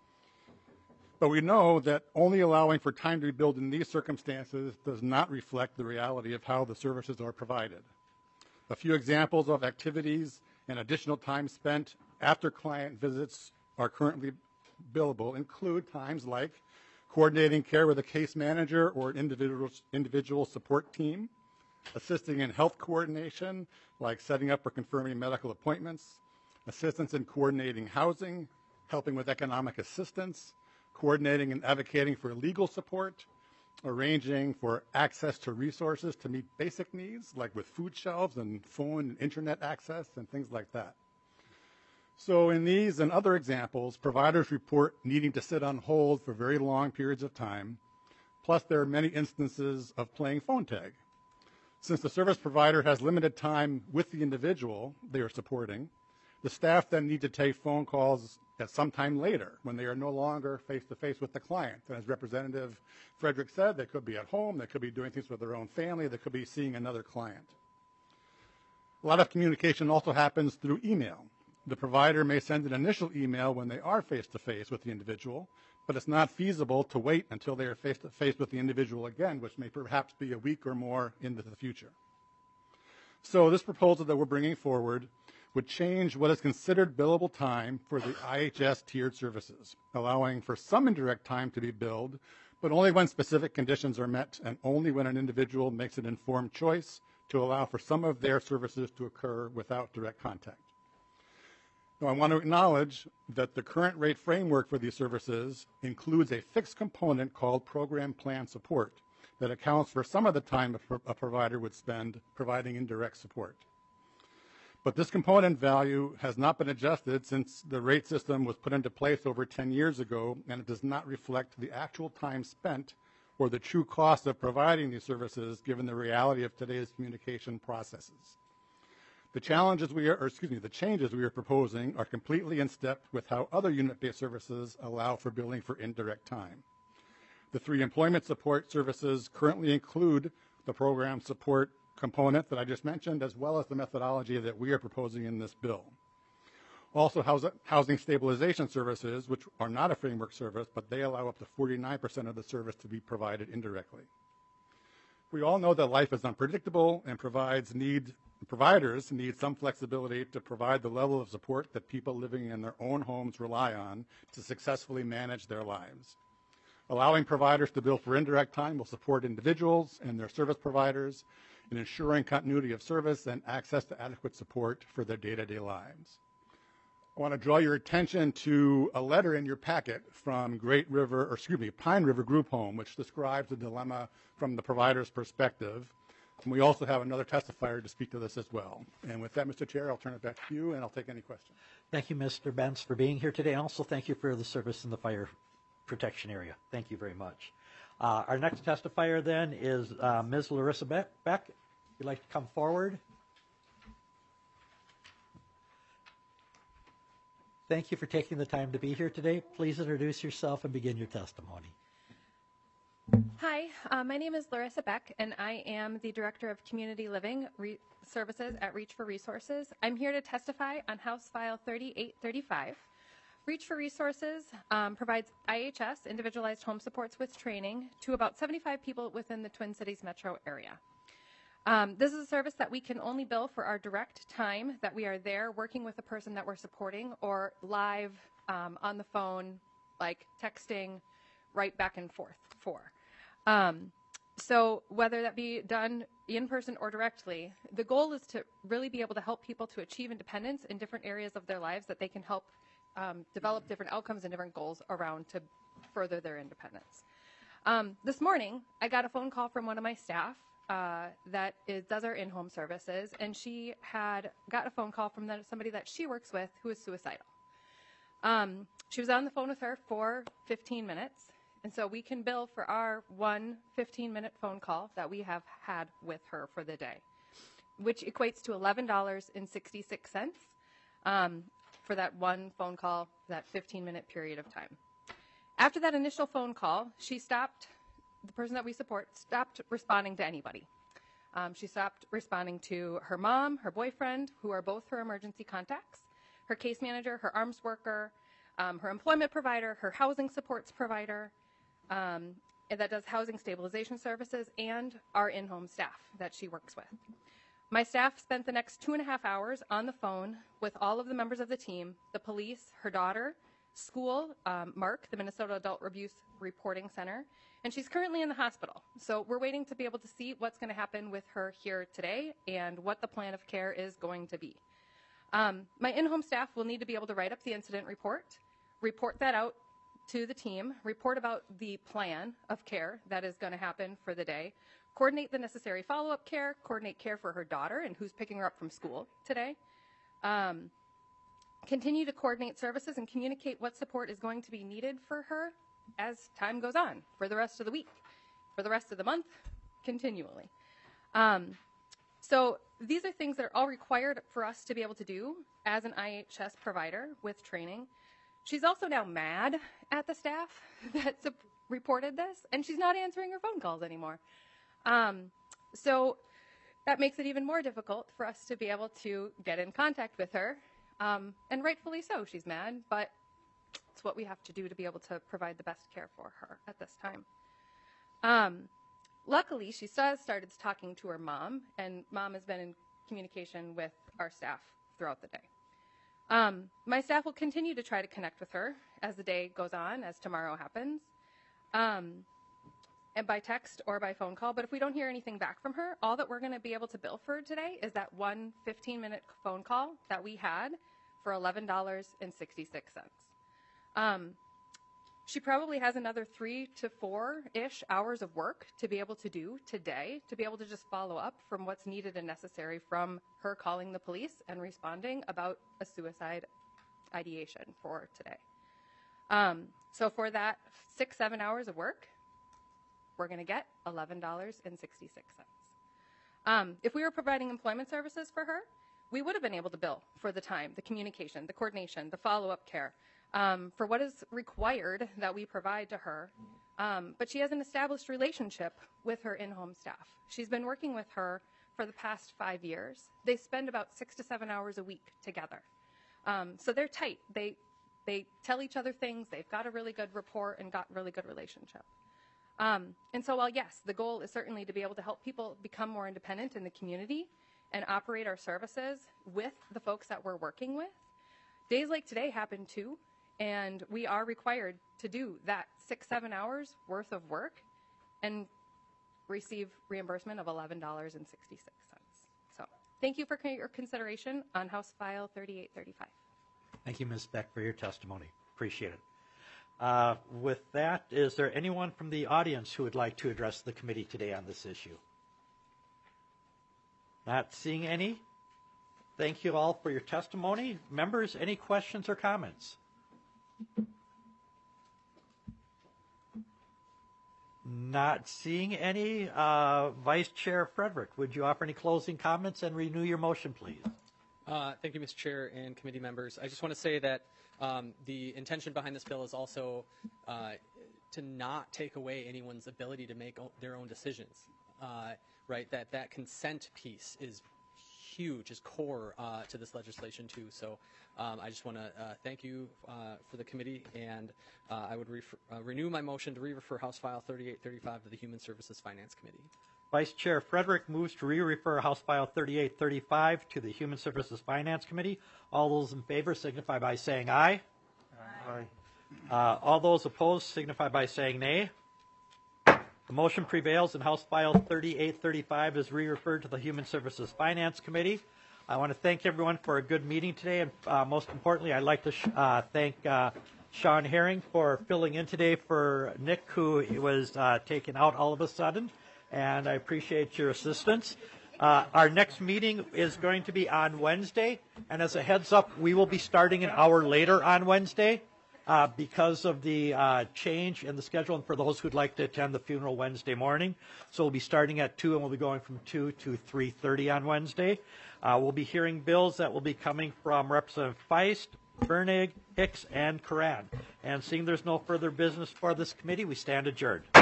But we know that only allowing for time to be billed in these circumstances does not reflect the reality of how the services are provided. A few examples of activities and additional time spent after client visits are currently billable include times like coordinating care with a case manager or an individual, individual support team, assisting in health coordination, like setting up or confirming medical appointments, assistance in coordinating housing, helping with economic assistance, coordinating and advocating for legal support, arranging for access to resources to meet basic needs, like with food shelves and phone and internet access and things like that. So in these and other examples, providers report needing to sit on hold for very long periods of time, plus there are many instances of playing phone tag. Since the service provider has limited time with the individual they are supporting, the staff then need to take phone calls at some time later when they are no longer face-to-face with the client. And as Representative Frederick said, they could be at home, they could be doing things with their own family, they could be seeing another client. A lot of communication also happens through email. The provider may send an initial email when they are face-to-face with the individual, but it's not feasible to wait until they are face-to-face with the individual again, which may perhaps be a week or more into the future. So this proposal that we're bringing forward would change what is considered billable time for the I H S tiered services, allowing for some indirect time to be billed, but only when specific conditions are met and only when an individual makes an informed choice to allow for some of their services to occur without direct contact. Now, I want to acknowledge that the current rate framework for these services includes a fixed component called program plan support that accounts for some of the time a, pro- a provider would spend providing indirect support. But this component value has not been adjusted since the rate system was put into place over ten years ago, and it does not reflect the actual time spent or the true cost of providing these services given the reality of today's communication processes. The challenges we are, or excuse me, the changes we are proposing are completely in step with how other unit-based services allow for billing for indirect time. The three employment support services currently include the program support component that I just mentioned, as well as the methodology that we are proposing in this bill. Also, housing stabilization services, which are not a framework service, but they allow up to forty-nine percent of the service to be provided indirectly. We all know that life is unpredictable and provides need, providers need some flexibility to provide the level of support that people living in their own homes rely on to successfully manage their lives. Allowing providers to bill for indirect time will support individuals and their service providers in ensuring continuity of service and access to adequate support for their day-to-day lives. I want to draw your attention to a letter in your packet from Great River, or excuse me, Pine River Group Home, which describes the dilemma from the provider's perspective. And we also have another testifier to speak to this as well. And with that, Mister Chair, I'll turn it back to you, and I'll take any questions. Thank you, Mister Benz, for being here today. And also thank you for the service in the fire protection area. Thank you very much. Uh, our next testifier then is uh, Miz Larissa Beck. Beck, if you'd like to come forward. Thank you for taking the time to be here today. Please introduce yourself and begin your testimony. Hi, uh, my name is Larissa Beck, and I am the Director of Community Living Re- Services at Reach for Resources. I'm here to testify on House File thirty-eight thirty-five. Reach for Resources um, provides I H S, individualized home supports with training, to about seventy-five people within the Twin Cities metro area. Um, this is a service that we can only bill for our direct time that we are there working with the person that we're supporting, or live um, on the phone, like texting right back and forth for. Um, so whether that be done in person or directly, the goal is to really be able to help people to achieve independence in different areas of their lives that they can help um, develop different outcomes and different goals around to further their independence. Um, this morning, I got a phone call from one of my staff uh, that is, does our in-home services, and she had got a phone call from the, somebody that she works with who is suicidal. Um, she was on the phone with her for fifteen minutes, and so we can bill for our one fifteen-minute phone call that we have had with her for the day, which equates to eleven dollars and sixty-six cents um, for that one phone call, that fifteen-minute period of time. After that initial phone call, she stopped, the person that we support stopped responding to anybody. Um, she stopped responding to her mom, her boyfriend, who are both her emergency contacts, her case manager, her arms worker, um, her employment provider, her housing supports provider, um, and that does housing stabilization services, and our in-home staff that she works with. My staff spent the next two and a half hours on the phone with all of the members of the team, the police, her daughter, school, um, Mark, the Minnesota Adult Abuse Reporting Center, and she's currently in the hospital. So we're waiting to be able to see what's going to happen with her here today and what the plan of care is going to be. Um, my in-home staff will need to be able to write up the incident report, report that out to the team, report about the plan of care that is going to happen for the day, coordinate the necessary follow-up care, coordinate care for her daughter and who's picking her up from school today, um, continue to coordinate services and communicate what support is going to be needed for her as time goes on, for the rest of the week, for the rest of the month, continually. Um, so these are things that are all required for us to be able to do as an I H S provider with training. She's also now mad at the staff that reported this, and she's not answering her phone calls anymore. Um, so that makes it even more difficult for us to be able to get in contact with her. Um, and rightfully so, she's mad, but it's what we have to do to be able to provide the best care for her at this time. Um, luckily, she has started talking to her mom, and mom has been in communication with our staff throughout the day. Um, my staff will continue to try to connect with her as the day goes on, as tomorrow happens, um, and by text or by phone call. But if we don't hear anything back from her, all that we're going to be able to bill for today is that one fifteen-minute phone call that we had for eleven dollars and sixty-six cents. Um, she probably has another three to four-ish hours of work to be able to do today, to be able to just follow up from what's needed and necessary from her calling the police and responding about a suicide ideation for today. Um, so for that six, seven hours of work, we're going to get eleven dollars and sixty-six cents. Um, if we were providing employment services for her, we would have been able to bill for the time, the communication, the coordination, the follow-up care, um, for what is required that we provide to her. Um, but she has an established relationship with her in-home staff. She's been working with her for the past five years. They spend about six to seven hours a week together. Um, so they're tight. They, they tell each other things. They've got a really good rapport and got really good relationship. Um, and so while, yes, the goal is certainly to be able to help people become more independent in the community and operate our services with the folks that we're working with, days like today happen too, and we are required to do that six, seven hours worth of work and receive reimbursement of eleven dollars and sixty-six cents. So thank you for your consideration on House File thirty-eight thirty-five. Thank you, Miz Beck, for your testimony. Appreciate it. Uh, with that, is there anyone from the audience who would like to address the committee today on this issue? Not seeing any. Thank you all for your testimony. Members, any questions or comments? Not seeing any. Uh, Vice Chair Frederick, would you offer any closing comments and renew your motion, please? Uh, thank you, Mister Chair and committee members. I just want to say that um, the intention behind this bill is also uh, to not take away anyone's ability to make o- their own decisions. Uh, right, that that consent piece is huge, is core uh, to this legislation too. So um, I just want to uh, thank you uh, for the committee, and uh, I would refer, uh, renew my motion to re-refer House File thirty-eight thirty-five to the Human Services Finance Committee. Vice Chair Frederick moves to re-refer House File thirty-eight thirty-five to the Human Services Finance Committee. All those in favor signify by saying aye. Aye. Uh, all those opposed signify by saying nay. The motion prevails, and House File thirty-eight thirty-five is re-referred to the Human Services Finance Committee. I want to thank everyone for a good meeting today, and uh, most importantly, I'd like to sh- uh, thank uh, Sean Herring for filling in today for Nick, who was uh, taken out all of a sudden, and I appreciate your assistance. Uh, our next meeting is going to be on Wednesday, and as a heads up, we will be starting an hour later on Wednesday uh, because of the uh, change in the schedule, and for those who'd like to attend the funeral Wednesday morning. So we'll be starting at two, and we'll be going from two to three thirty on Wednesday. Uh, we'll be hearing bills that will be coming from Representative Feist, Bernig, Hicks, and Curran. And seeing there's no further business for this committee, we stand adjourned.